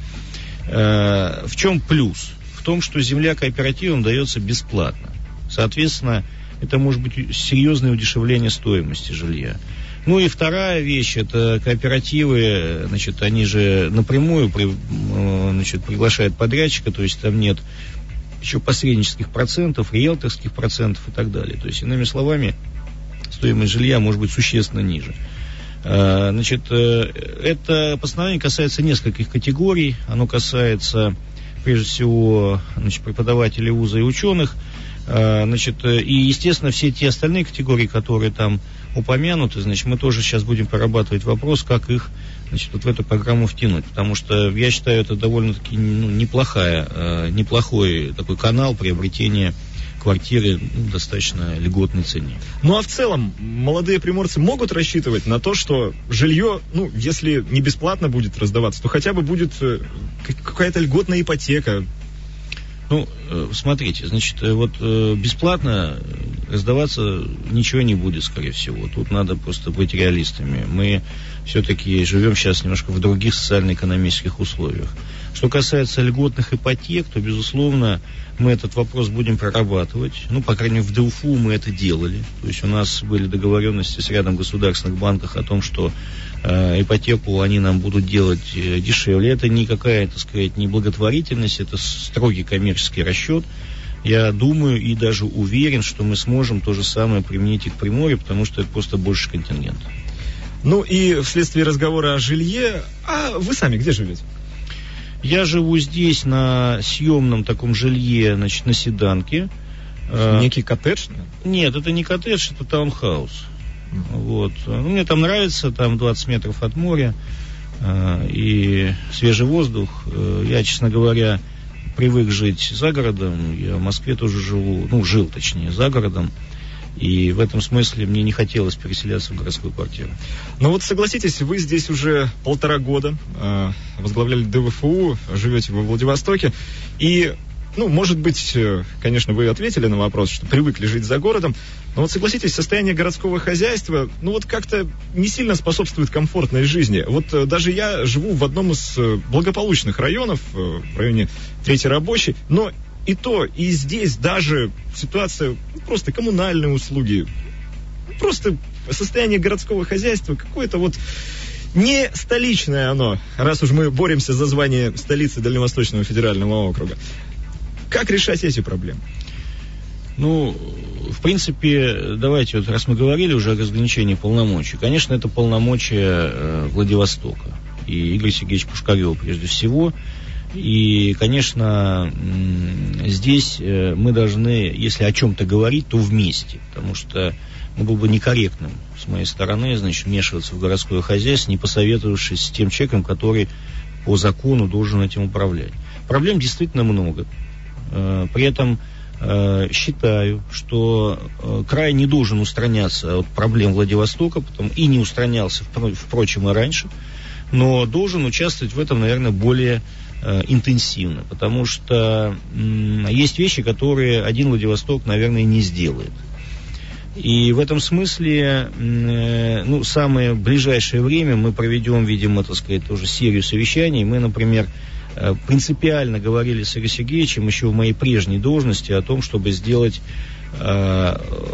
В чем плюс? В том, что земля кооперативам дается бесплатно. Соответственно, это может быть серьезное удешевление стоимости жилья. Ну и вторая вещь, это кооперативы, значит, они же напрямую при, значит, приглашают подрядчика, то есть там нет еще посреднических процентов, риэлторских процентов и так далее. То есть, иными словами, стоимость жилья может быть существенно ниже. Значит, это постановление касается нескольких категорий. Оно касается, прежде всего, значит, преподавателей вуза и ученых. Значит, и, естественно, все те остальные категории, которые там упомянуты, значит, мы тоже сейчас будем прорабатывать вопрос, как их, значит, вот в эту программу втянуть, потому что я считаю, это довольно-таки, ну, неплохая, э, неплохой такой канал приобретения квартиры, ну, в достаточно льготной цене. Ну а в целом молодые приморцы могут рассчитывать на то, что жилье, ну, если не бесплатно будет раздаваться, то хотя бы будет э, какая-то льготная ипотека. Ну, смотрите, значит, вот бесплатно раздаваться ничего не будет, скорее всего. Тут надо просто быть реалистами. Мы все-таки живем сейчас немножко в других социально-экономических условиях. Что касается льготных ипотек, то, безусловно, мы этот вопрос будем прорабатывать. Ну, по крайней мере, в ДУФУ мы это делали. То есть у нас были договоренности с рядом государственных банков о том, что э, ипотеку они нам будут делать э, дешевле. Это никакая, так сказать, не благотворительность, это строгий коммерческий расчет. Я думаю и даже уверен, что мы сможем то же самое применить и к Приморью, потому что это просто больше контингент. Ну и вследствие разговора о жилье, а вы сами где живете? Я живу здесь на съемном таком жилье, значит, на Седанке. Некий коттедж? Нет, это не коттедж, это таунхаус. Mm-hmm. Вот. Ну, мне там нравится, там двадцать метров от моря и свежий воздух. Я, честно говоря, привык жить за городом. Я в Москве тоже живу, ну, жил, точнее, за городом. И в этом смысле мне не хотелось переселяться в городскую квартиру. Ну вот согласитесь, вы здесь уже полтора года э, возглавляли ДВФУ, живете во Владивостоке. И, ну, может быть, конечно, вы ответили на вопрос, что привыкли жить за городом. Но вот согласитесь, состояние городского хозяйства, ну вот как-то не сильно способствует комфортной жизни. Вот э, даже я живу в одном из благополучных районов, э, в районе Третьей Рабочей, но и то, и здесь даже ситуация, ну, просто коммунальные услуги, просто состояние городского хозяйства какое-то вот не столичное оно, раз уж мы боремся за звание столицы Дальневосточного федерального округа. Как решать эти проблемы? Ну, в принципе, давайте, вот раз мы говорили уже о разграничении полномочий, конечно, это полномочия э, Владивостока и Игоря Сергеевича Пушкарева прежде всего. И, конечно, здесь мы должны, если о чем-то говорить, то вместе, потому что ну, было бы некорректным с моей стороны, значит, вмешиваться в городское хозяйство, не посоветовавшись с тем человеком, который по закону должен этим управлять. Проблем действительно много. При этом считаю, что край не должен устраняться от проблем Владивостока, потом и не устранялся, впрочем, и раньше, но должен участвовать в этом, наверное, более интенсивно, потому что м, есть вещи, которые один Владивосток, наверное, не сделает. И в этом смысле, э, ну, самое ближайшее время мы проведем, видимо, так сказать, тоже серию совещаний. Мы, например, э, принципиально говорили с Игорем Сергеевичем еще в моей прежней должности о том, чтобы сделать э,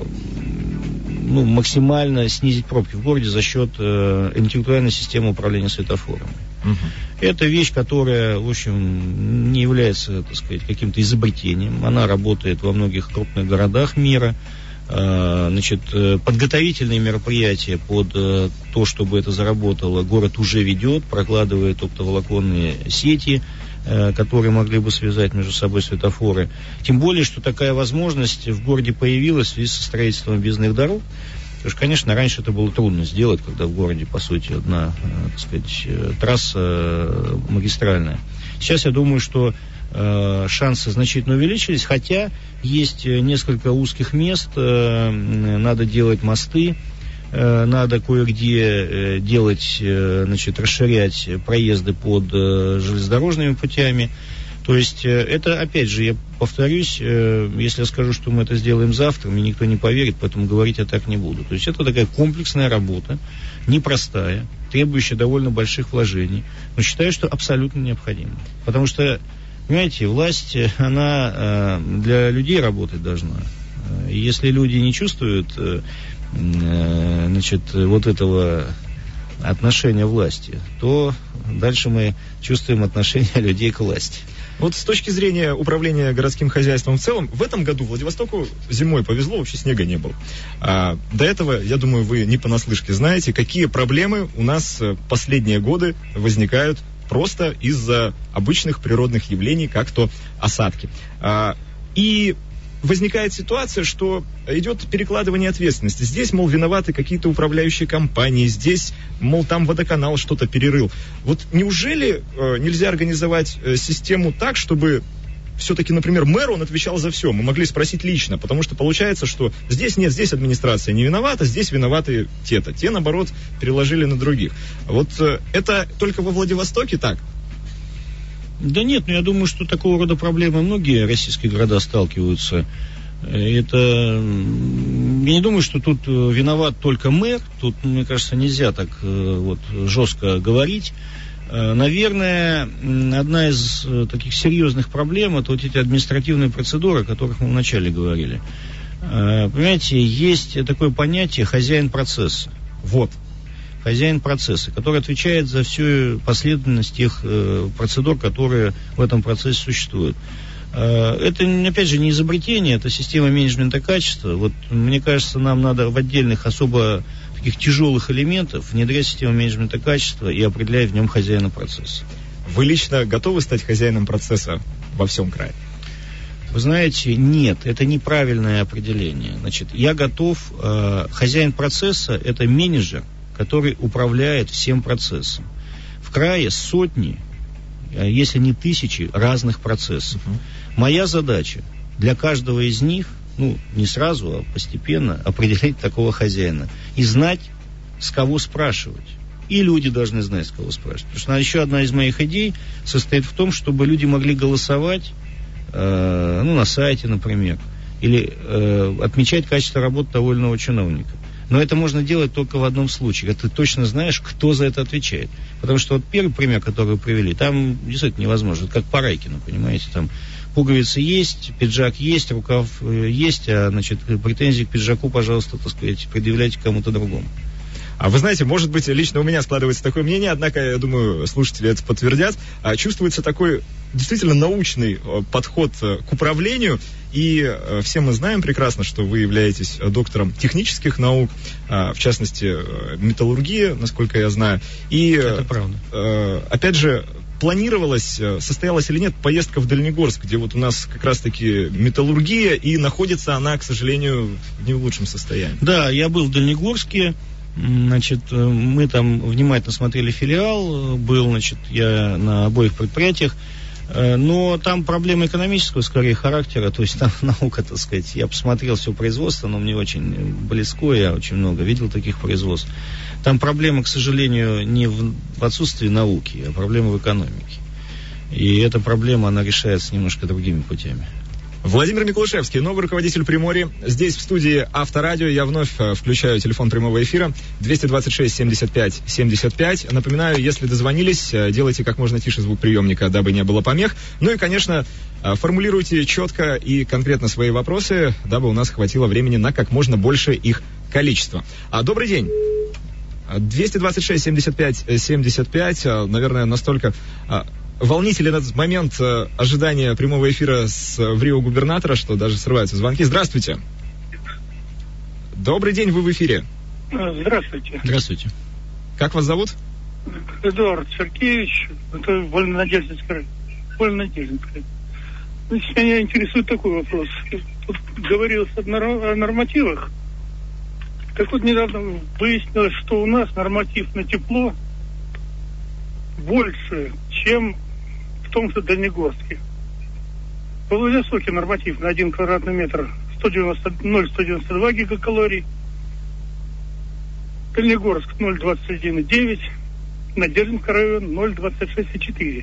ну, максимально снизить пробки в городе за счет э, интеллектуальной системы управления светофорами. Uh-huh. Это вещь, которая, в общем, не является, так сказать, каким-то изобретением. Она работает во многих крупных городах мира. Э, значит, подготовительные мероприятия под э, то, чтобы это заработало, город уже ведет, прокладывает оптоволоконные сети, которые могли бы связать между собой светофоры. Тем более, что такая возможность в городе появилась в связи со строительством объездных дорог. Потому что, конечно, раньше это было трудно сделать, когда в городе, по сути, одна, так сказать, трасса магистральная. Сейчас я думаю, что э, шансы значительно увеличились, хотя есть несколько узких мест, э, надо делать мосты, надо кое-где делать, значит, расширять проезды под железнодорожными путями. То есть это, опять же, я повторюсь, если я скажу, что мы это сделаем завтра, мне никто не поверит, поэтому говорить я так не буду. То есть это такая комплексная работа, непростая, требующая довольно больших вложений, но считаю, что абсолютно необходима. Потому что, понимаете, власть, она для людей работать должна. И если люди не чувствуют, значит, вот этого отношения власти, то дальше мы чувствуем отношение людей к власти. Вот с точки зрения управления городским хозяйством в целом, в этом году Владивостоку зимой повезло, вообще снега не было. А, до этого, я думаю, вы не понаслышке знаете, какие проблемы у нас последние годы возникают просто из-за обычных природных явлений, как то осадки. А, и возникает ситуация, что идет перекладывание ответственности. Здесь, мол, виноваты какие-то управляющие компании, здесь, мол, там водоканал что-то перерыл. Вот неужели э, нельзя организовать э, систему так, чтобы все-таки, например, мэр, он отвечал за все, мы могли спросить лично, потому что получается, что здесь нет, здесь администрация не виновата, здесь виноваты те-то. Те, наоборот, переложили на других. Вот э, это только во Владивостоке так? Да нет, ну я думаю, что такого рода проблемы многие российские города сталкиваются. Это... Я не думаю, что тут виноват только мэр. Тут, мне кажется, нельзя так вот жестко говорить. Наверное, одна из таких серьезных проблем — это вот эти административные процедуры, о которых мы вначале говорили. Понимаете, есть такое понятие «хозяин процесса». Вот. Хозяин процесса, который отвечает за всю последовательность тех э, процедур, которые в этом процессе существуют. Э, это, опять же, не изобретение, это система менеджмента качества. Вот, мне кажется, нам надо в отдельных особо таких тяжелых элементах внедрять систему менеджмента качества и определять в нем хозяина процесса. Вы лично готовы стать хозяином процесса во всем крае? Вы знаете, нет, это неправильное определение. Значит, я готов, э, хозяин процесса — это менеджер, который управляет всем процессом. В крае сотни, если не тысячи, разных процессов. Uh-huh. Моя задача для каждого из них, ну, не сразу, а постепенно определить такого хозяина. И знать, с кого спрашивать. И люди должны знать, с кого спрашивать. Потому что еще одна из моих идей состоит в том, чтобы люди могли голосовать, э, ну, на сайте, например, или э, отмечать качество работы того или иного чиновника. Но это можно делать только в одном случае, когда ты точно знаешь, кто за это отвечает. Потому что вот первый пример, который вы привели, там действительно невозможно. Это как по Райкину, понимаете, там пуговицы есть, пиджак есть, рукав есть, а, значит, претензии к пиджаку, пожалуйста, так сказать, предъявляйте кому-то другому. А вы знаете, может быть, лично у меня складывается такое мнение, однако, я думаю, слушатели это подтвердят. Чувствуется такой действительно научный подход к управлению. И все мы знаем прекрасно, что вы являетесь доктором технических наук, в частности, металлургия, насколько я знаю. И, это правда. Опять же, планировалась, состоялась или нет поездка в Дальнегорск, где вот у нас как раз-таки металлургия, и находится она, к сожалению, в не в лучшем состоянии. Да, я был в Дальнегорске. Значит, мы там внимательно смотрели филиал, был, значит, я на обоих предприятиях, но там проблема экономического, скорее, характера, то есть там наука, так сказать, я посмотрел все производство, оно мне очень близко, я очень много видел таких производств. Там проблема, к сожалению, не в отсутствии науки, а проблема в экономике. И эта проблема, она решается немножко другими путями. Владимир Миклушевский, новый руководитель Приморья. Здесь, в студии Авторадио, я вновь включаю телефон прямого эфира двести двадцать шесть семьдесят пять семьдесят пять. Напоминаю, если дозвонились, делайте как можно тише звук приемника, дабы не было помех. Ну и, конечно, формулируйте четко и конкретно свои вопросы, дабы у нас хватило времени на как можно больше их количество. А, добрый день. двести двадцать шесть семьдесят пять семьдесят пять, наверное, настолько... волнителен этот момент э, ожидания прямого эфира с, в Рио губернатора, что даже срываются звонки. Здравствуйте. Добрый день, вы в эфире. Здравствуйте. Здравствуйте. Как вас зовут? Эдуард Сергеевич, это Вольнонадеждинский район. Вольнодельнская. Значит, меня интересует такой вопрос. Тут говорилось о нормативах. Так вот, недавно выяснилось, что у нас норматив на тепло больше, чем в том же Дальнегорске. В Владивостоке норматив на один квадратный метр сто девяносто, ноль целых сто девяносто два гигакалорий. Дальнегорск ноль целых двадцать один и девять. Надеждинский район ноль целых двадцать шесть и четыре.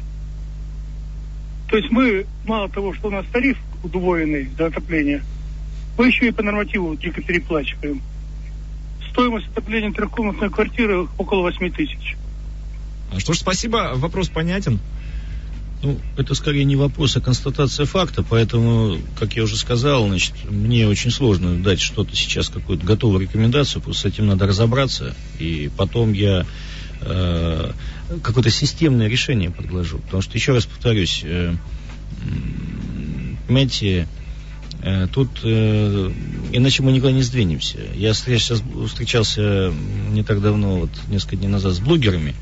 То есть мы, мало того, что у нас тариф удвоенный за отопление, мы еще и по нормативу дико переплачиваем. Стоимость отопления трехкомнатной квартиры около восемь тысяч. Что ж, спасибо, вопрос понятен. Ну, это скорее не вопрос, а констатация факта, поэтому, как я уже сказал, значит, мне очень сложно дать что-то сейчас, какую-то готовую рекомендацию, просто с этим надо разобраться, и потом я э, какое-то системное решение предложу. Потому что, еще раз повторюсь, э, понимаете, э, тут э, иначе мы никуда не сдвинемся. Я сейчас встречался не так давно, вот несколько дней назад, с блогерами,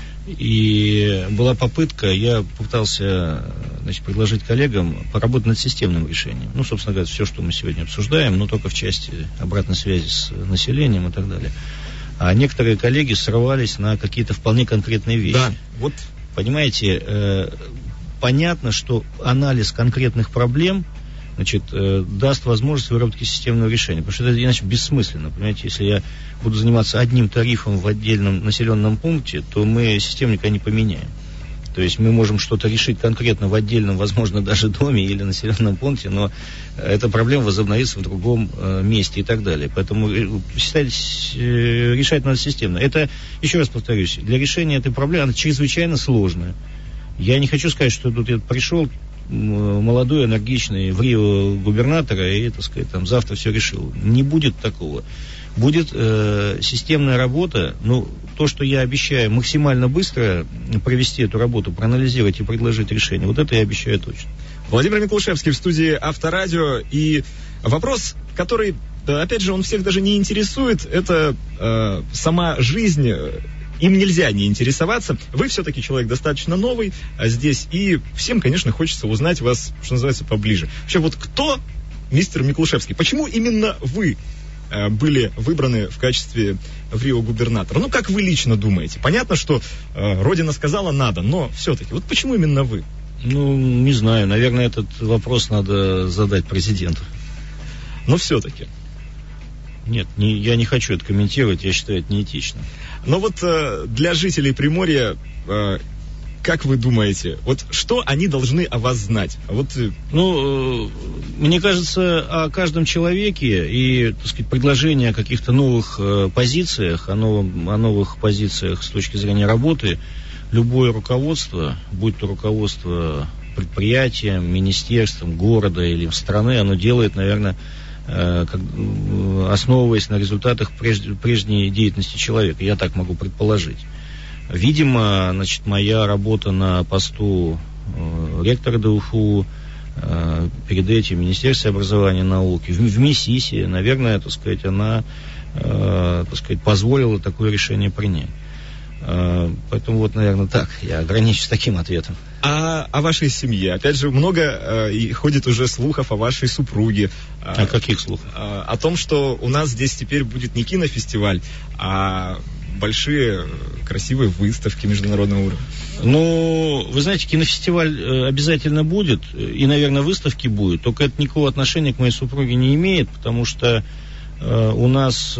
и была попытка, я попытался, значит, предложить коллегам поработать над системным решением. Ну, собственно говоря, все, что мы сегодня обсуждаем, но только в части обратной связи с населением и так далее. А некоторые коллеги срывались на какие-то вполне конкретные вещи. Да, вот. Понимаете, э, понятно, что анализ конкретных проблем, значит, э, даст возможность выработки системного решения. Потому что это иначе бессмысленно. Понимаете, если я буду заниматься одним тарифом в отдельном населенном пункте, то мы систему никогда не поменяем. То есть мы можем что-то решить конкретно в отдельном, возможно, даже доме или населенном пункте, но эта проблема возобновится в другом э, месте и так далее. Поэтому э, считать, э, решать надо системно. Это, еще раз повторюсь, для решения этой проблемы она чрезвычайно сложная. Я не хочу сказать, что тут я пришел молодой, энергичный в Рио губернатора и, так сказать, там завтра все решил. Не будет такого. Будет э, системная работа, но то, что я обещаю максимально быстро провести эту работу, проанализировать и предложить решение, вот это я обещаю точно. Владимир Миклушевский в студии Авторадио. И вопрос, который, опять же, он всех даже не интересует, это э, сама жизнь. Им нельзя не интересоваться. Вы все-таки человек достаточно новый а здесь, и всем, конечно, хочется узнать вас, что называется, поближе. Вообще, вот кто мистер Миклушевский? Почему именно вы э, были выбраны в качестве в Рио губернатора? Ну, как вы лично думаете? Понятно, что э, Родина сказала надо, но все-таки, вот почему именно вы? Ну, не знаю. Наверное, этот вопрос надо задать президенту. Но все-таки. Нет, не, я не хочу это комментировать, я считаю это неэтично. Но вот э, для жителей Приморья, э, как вы думаете, вот что они должны о вас знать? Вот, э... Ну, э, мне кажется, о каждом человеке и, так сказать, предложение о каких-то новых э, позициях, о, новом, о новых позициях с точки зрения работы, любое руководство, будь то руководство предприятием, министерством, города или страны, оно делает, наверное, Как, основываясь на результатах прежде, прежней деятельности человека. Я так могу предположить. Видимо, значит, моя работа на посту э, ректора ДУФУ, э, перед этим в Министерстве образования и науки, в, в МИСИСе, наверное, так сказать, она э, так сказать, позволила такое решение принять. Поэтому вот, наверное, так. Я ограничусь таким ответом. А о вашей семье? Опять же, много э, и ходит уже слухов о вашей супруге. О каких слухах? Э, о том, что у нас здесь теперь будет не кинофестиваль, а большие красивые выставки международного уровня. Ну, вы знаете, кинофестиваль обязательно будет, и, наверное, выставки будут. Только это никакого отношения к моей супруге не имеет, потому что у нас,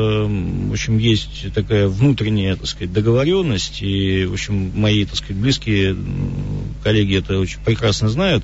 в общем, есть такая внутренняя, так сказать, договоренность, и, в общем, мои, так сказать, близкие коллеги это очень прекрасно знают.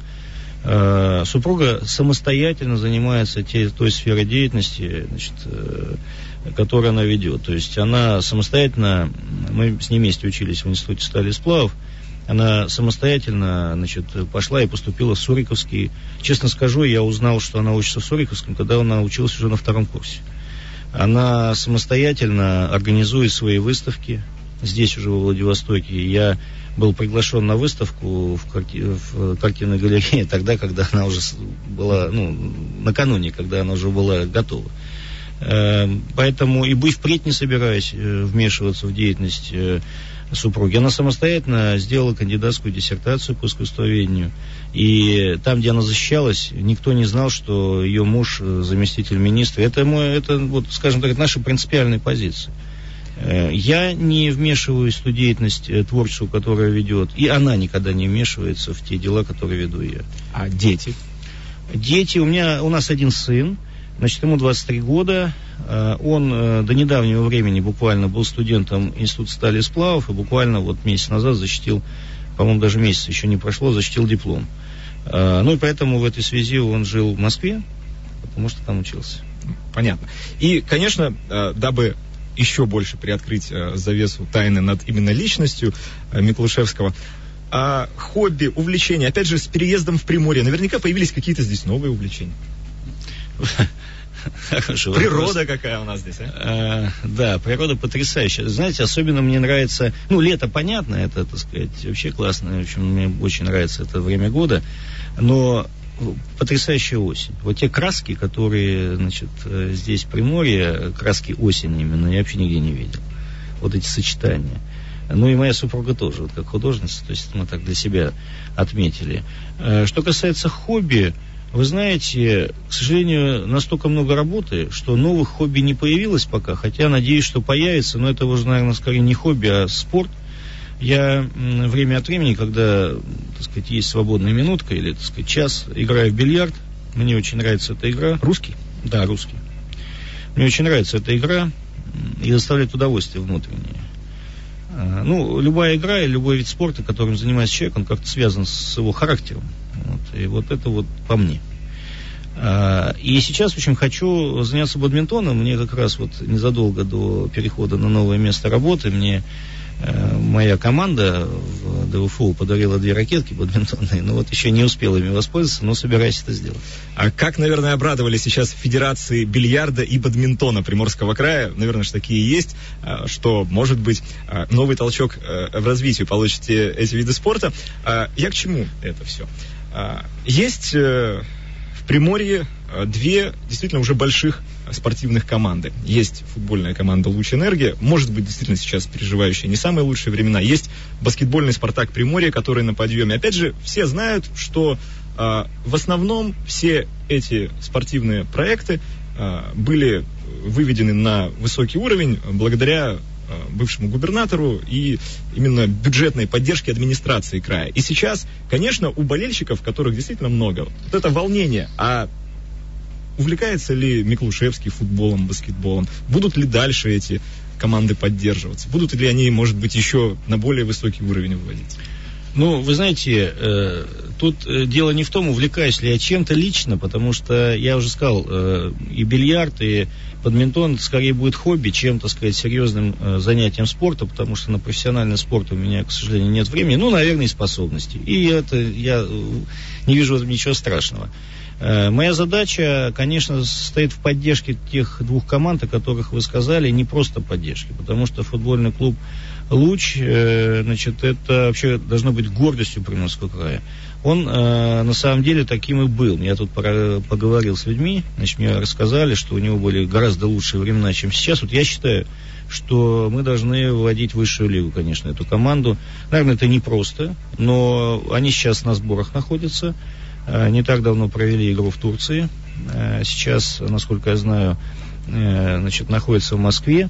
Супруга самостоятельно занимается те, той сферой деятельности, значит, которую она ведет. То есть она самостоятельно, мы с ней вместе учились в Институте стали и сплавов, она самостоятельно, значит, пошла и поступила в Суриковский. Честно скажу, я узнал, что она учится в Суриковском, когда она училась уже на втором курсе. Она самостоятельно организует свои выставки здесь уже, во Владивостоке. Я был приглашен на выставку в, карти... в картинной галерее тогда, когда она уже была, ну, накануне, когда она уже была готова. Поэтому и впредь не собираюсь вмешиваться в деятельность супруги. Она самостоятельно сделала кандидатскую диссертацию по искусствоведению. И там, где она защищалась, никто не знал, что ее муж заместитель министра. Это, мой, это вот, скажем так, наша принципиальная позиция. Я не вмешиваюсь в ту деятельность творческую, которую ведет, и она никогда не вмешивается в те дела, которые веду я. А дети? Дети, у меня, у нас один сын, значит, ему двадцать три года, он до недавнего времени буквально был студентом Института стали и сплавов, и буквально вот месяц назад защитил, по-моему, даже месяц еще не прошло, защитил диплом. Ну и поэтому в этой связи он жил в Москве, потому что там учился. Понятно. И, конечно, дабы еще больше приоткрыть завесу тайны над именно личностью Миклушевского, а хобби, увлечения, опять же, с переездом в Приморье, наверняка появились какие-то здесь новые увлечения. Хорошо, природа вопрос. Какая у нас здесь, а? а? Да, природа потрясающая. Знаете, особенно мне нравится, ну, лето понятно, это, так сказать, вообще классно, в общем, мне очень нравится это время года, но потрясающая осень. Вот те краски, которые, значит, здесь в Приморье, краски осени именно, я вообще нигде не видел. Вот эти сочетания. Ну и моя супруга тоже, вот как художница, то есть мы так для себя отметили. Что касается хобби, вы знаете, к сожалению, настолько много работы, что новых хобби не появилось пока, хотя надеюсь, что появится, но это уже, наверное, скорее не хобби, а спорт. Я время от времени, когда, так сказать, есть свободная минутка или, так сказать, час, играю в бильярд. Мне очень нравится эта игра. Русский? Да, русский. Мне очень нравится эта игра и доставляет удовольствие внутреннее. Ну, любая игра и любой вид спорта, которым занимается человек, он как-то связан с его характером. Вот, и вот это вот по мне. И сейчас очень хочу заняться бадминтоном. Мне как раз вот незадолго до перехода на новое место работы мне моя команда в ДВФУ подарила две ракетки бадминтонные, но вот еще не успел ими воспользоваться, но собираюсь это сделать. А как, наверное, обрадовали сейчас Федерации бильярда и бадминтона Приморского края, наверное, же такие есть, что, может быть, новый толчок в развитии получите эти виды спорта. Я к чему это все? Есть в Приморье две действительно уже больших спортивных команды. Есть футбольная команда «Луч Энергия», может быть, действительно сейчас переживающая не самые лучшие времена. Есть баскетбольный «Спартак Приморье», который на подъеме. Опять же, все знают, что э, в основном все эти спортивные проекты э, были выведены на высокий уровень благодаря э, бывшему губернатору и именно бюджетной поддержке администрации края. И сейчас, конечно, у болельщиков, которых действительно много, вот это волнение, а увлекается ли Миклушевский футболом, баскетболом? Будут ли дальше эти команды поддерживаться? Будут ли они, может быть, еще на более высокий уровень выводить? Ну, вы знаете, э, тут дело не в том, увлекаюсь ли я чем-то лично, потому что, я уже сказал, э, и бильярд, и бадминтон скорее будет хобби, чем, так сказать, серьезным э, занятием спорта, потому что на профессиональный спорт у меня, к сожалению, нет времени, ну, наверное, и способностей. И это я не вижу в этом ничего страшного. Моя задача, конечно, состоит в поддержке тех двух команд, о которых вы сказали, не просто поддержки, потому что футбольный клуб «Луч», значит, это вообще должно быть гордостью Приморского края. Он на самом деле таким и был. Я тут поговорил с людьми, значит, мне рассказали, что у него были гораздо лучшие времена, чем сейчас. Вот я считаю, что мы должны выводить в высшую лигу, конечно, эту команду. Наверное, это непросто, но они сейчас на сборах находятся. Не так давно провели игру в Турции. Сейчас, насколько я знаю, значит, находятся в Москве.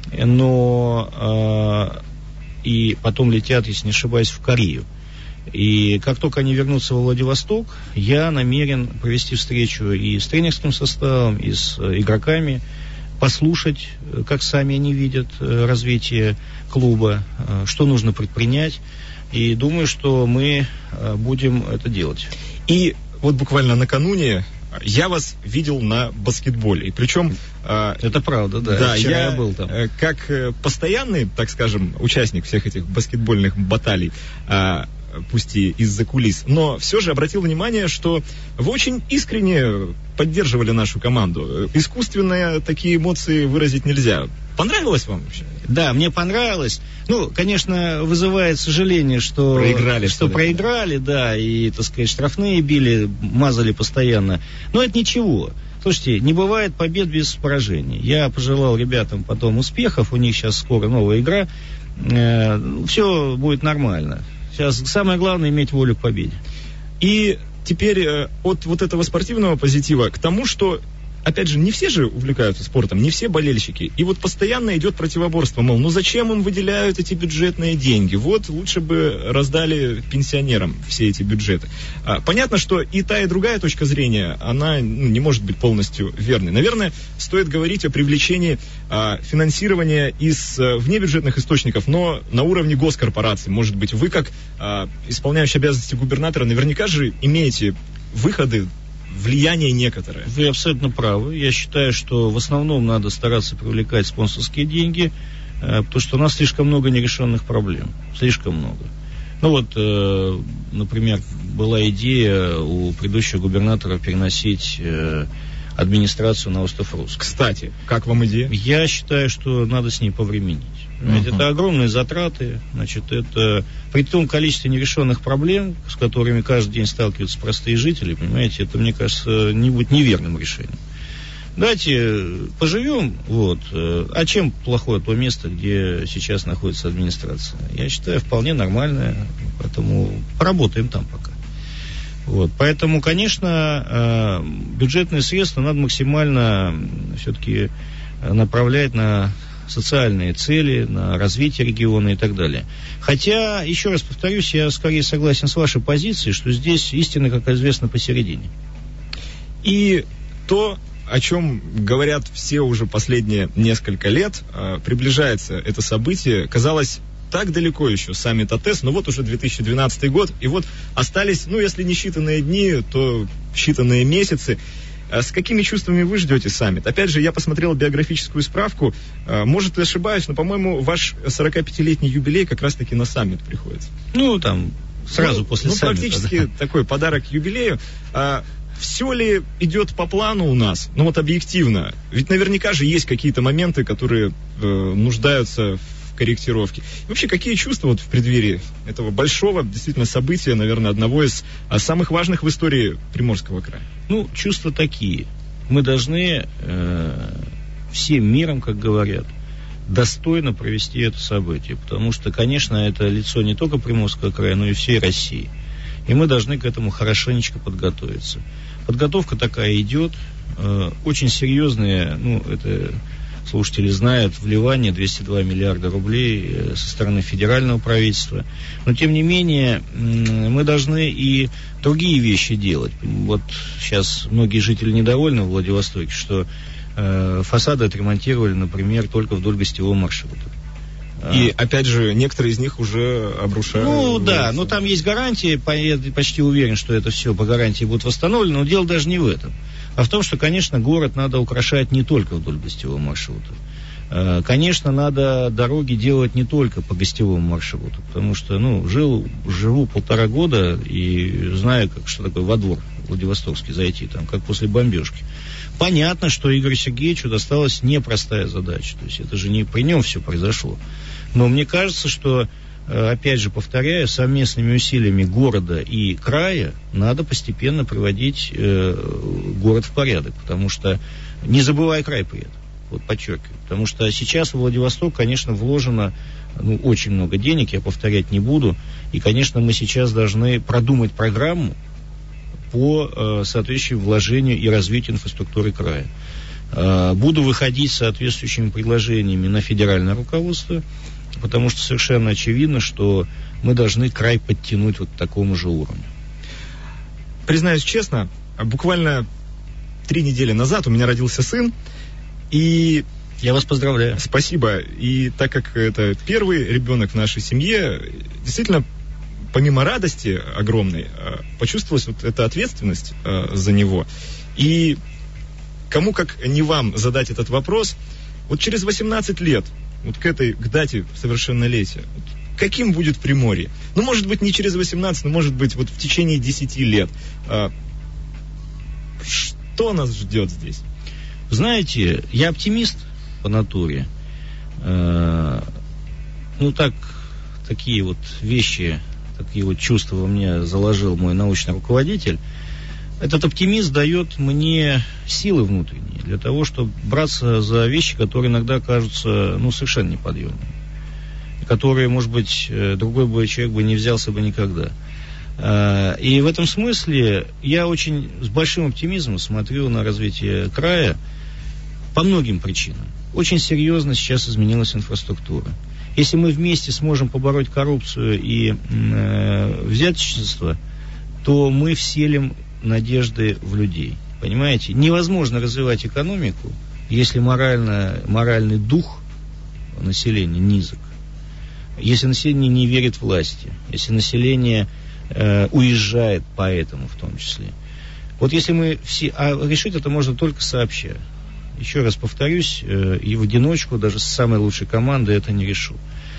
Но и потом летят, если не ошибаюсь, в Корею. И как только они вернутся во Владивосток, я намерен провести встречу и с тренерским составом, и с игроками, послушать, как сами они видят развитие клуба, что нужно предпринять. И думаю, что мы будем это делать. И вот буквально накануне я вас видел на баскетболе. И причем... Это правда, да. Да, вчера я, я был там. Как постоянный, так скажем, участник всех этих баскетбольных баталий, пусть и из-за кулис, но все же обратил внимание, что вы очень искренне поддерживали нашу команду. Искусственно такие эмоции выразить нельзя. Понравилось вам вообще? Да, мне понравилось. Ну, конечно, вызывает сожаление, что проиграли, что, что проиграли, да, и, так сказать, штрафные били, мазали постоянно. Но это ничего. Слушайте, не бывает побед без поражений. Я пожелал ребятам потом успехов, у них сейчас скоро новая игра. э, все будет нормально. Сейчас самое главное иметь волю к победе. И теперь э, от вот этого спортивного позитива к тому, что, опять же, не все же увлекаются спортом, не все болельщики. И вот постоянно идет противоборство, мол, ну зачем им выделяют эти бюджетные деньги? Вот лучше бы раздали пенсионерам все эти бюджеты. А, понятно, что и та, и другая точка зрения, она ну, не может быть полностью верной. Наверное, стоит говорить о привлечении а, финансирования из а, внебюджетных источников, но на уровне госкорпораций. Может быть, вы, как а, исполняющий обязанности губернатора, наверняка же имеете выходы, влияние некоторое. Вы абсолютно правы. Я считаю, что в основном надо стараться привлекать спонсорские деньги, потому что у нас слишком много нерешенных проблем. Слишком много. Ну вот, например, была идея у предыдущего губернатора переносить администрацию на остров Русский. Кстати, как вам идея? Я считаю, что надо с ней повременить. Ведь uh-huh. это огромные затраты, значит, это при том количестве нерешенных проблем, с которыми каждый день сталкиваются простые жители, понимаете, это, мне кажется, не будет неверным решением. Давайте поживем, вот, а чем плохое то место, где сейчас находится администрация? Я считаю, вполне нормальное, поэтому поработаем там пока. Вот, поэтому, конечно, бюджетные средства надо максимально все-таки направлять на социальные цели, на развитие региона и так далее. Хотя, еще раз повторюсь, я скорее согласен с вашей позицией, что здесь истина, как известно, посередине. И то, о чем говорят все уже последние несколько лет, приближается это событие, казалось, так далеко еще саммит АТЭС, но вот уже две тысячи двенадцатый год, и вот остались, ну, если не считанные дни, то считанные месяцы. С какими чувствами вы ждете саммит? Опять же, я посмотрел биографическую справку. Может, ошибаюсь, но, по-моему, ваш сорокапятилетний юбилей как раз-таки на саммит приходится. Ну, там, сразу ну, после ну, саммита. Практически да. Такой подарок к юбилею. А, все ли идет по плану у нас? Ну, вот объективно. Ведь наверняка же есть какие-то моменты, которые э, нуждаются в корректировке. И вообще, какие чувства вот в преддверии этого большого, действительно, события, наверное, одного из самых важных в истории Приморского края? Ну, чувства такие. Мы должны э, всем миром, как говорят, достойно провести это событие. Потому что, конечно, это лицо не только Приморского края, но и всей России. И мы должны к этому хорошенечко подготовиться. Подготовка такая идет. Э, очень серьезные, ну, это... слушатели знают, вливание двести два миллиарда рублей со стороны федерального правительства. Но, тем не менее, мы должны и другие вещи делать. Вот сейчас многие жители недовольны в Владивостоке, что э, фасады отремонтировали, например, только вдоль гостевого маршрута. И, опять же, некоторые из них уже обрушают. Ну, да, но там есть гарантии, я почти уверен, что это все по гарантии будет восстановлено, но дело даже не в этом. А в том, что, конечно, город надо украшать не только вдоль гостевого маршрута. Конечно, надо дороги делать не только по гостевому маршруту, потому что, ну, жил, живу полтора года и знаю, как, что такое во двор Владивостокский зайти, там, как после бомбежки. Понятно, что Игорю Сергеевичу досталась непростая задача, то есть это же не при нем все произошло. Но мне кажется, что, опять же, повторяю, совместными усилиями города и края надо постепенно приводить э, город в порядок, потому что, не забывая край при этом, вот подчеркиваю, потому что сейчас в Владивосток, конечно, вложено ну, очень много денег, я повторять не буду, и, конечно, мы сейчас должны продумать программу по э, соответствующему вложению и развитию инфраструктуры края. Э, буду выходить с соответствующими предложениями на федеральное руководство, потому что совершенно очевидно, что мы должны край подтянуть вот к такому же уровню. Признаюсь честно, буквально три недели назад у меня родился сын, и... Я вас поздравляю. Спасибо. И так как это первый ребенок в нашей семье, действительно, помимо радости огромной, почувствовалась вот эта ответственность за него. И кому как не вам задать этот вопрос, вот через восемнадцать лет, вот к этой, к дате совершеннолетия, вот каким будет Приморье? Ну, может быть, не через восемнадцать, но, может быть, вот в течение десяти лет. Что нас ждет здесь? Знаете, я оптимист по натуре. Ну, так, такие вот вещи, такие вот чувства во мне заложил мой научный руководитель. Этот оптимизм дает мне силы внутренние для того, чтобы браться за вещи, которые иногда кажутся, ну, совершенно неподъемными. которые, может быть, другой бы человек бы не взялся бы никогда. И в этом смысле я очень с большим оптимизмом смотрю на развитие края по многим причинам. Очень серьезно сейчас изменилась инфраструктура. Если мы вместе сможем побороть коррупцию и э, взяточничество, то мы вселим надежды в людей. Понимаете? Невозможно развивать экономику, если морально, моральный дух населения низок. Если население не верит власти, если население э, уезжает поэтому в том числе. Вот если мы все... А решить это можно только сообща. Еще раз повторюсь, э, и в одиночку, даже с самой лучшей командой это не решу.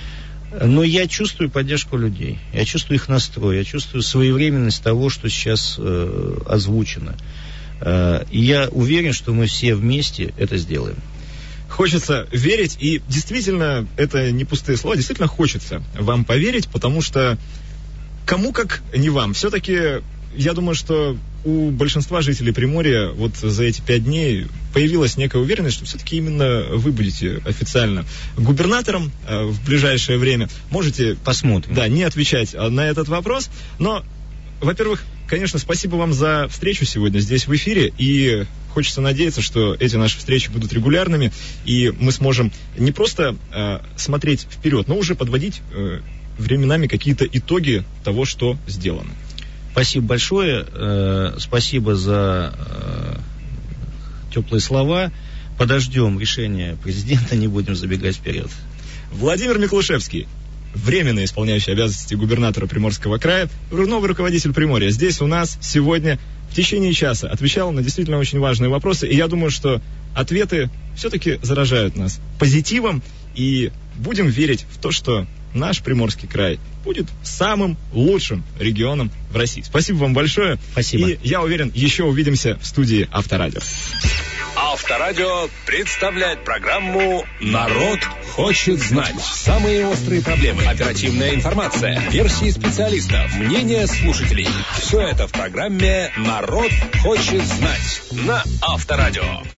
Но я чувствую поддержку людей, я чувствую их настрой, я чувствую своевременность того, что сейчас э, озвучено. Э, и я уверен, что мы все вместе это сделаем. Хочется верить, и действительно, это не пустые слова, действительно хочется вам поверить, потому что кому как не вам. Все-таки я думаю, что у большинства жителей Приморья вот за эти пять дней появилась некая уверенность, что все-таки именно вы будете официально губернатором э, в ближайшее время. Можете... Посмотрим. Да, не отвечать на этот вопрос, но, во-первых, конечно, спасибо вам за встречу сегодня здесь в эфире, и хочется надеяться, что эти наши встречи будут регулярными, и мы сможем не просто э, смотреть вперед, но уже подводить э, временами какие-то итоги того, что сделано. Спасибо большое, э, спасибо за э, теплые слова. Подождем решения президента, не будем забегать вперед. Владимир Миклушевский, временно исполняющий обязанности губернатора Приморского края, новый руководитель Приморья, здесь у нас сегодня в течение часа отвечал на действительно очень важные вопросы, и я думаю, что ответы все-таки заражают нас позитивом, и будем верить в то, что наш Приморский край будет самым лучшим регионом в России. Спасибо вам большое. Спасибо. И я уверен, еще увидимся в студии Авторадио. Авторадио представляет программу «Народ хочет знать». Самые острые проблемы, оперативная информация, версии специалистов, мнения слушателей. Все это в программе «Народ хочет знать» на Авторадио.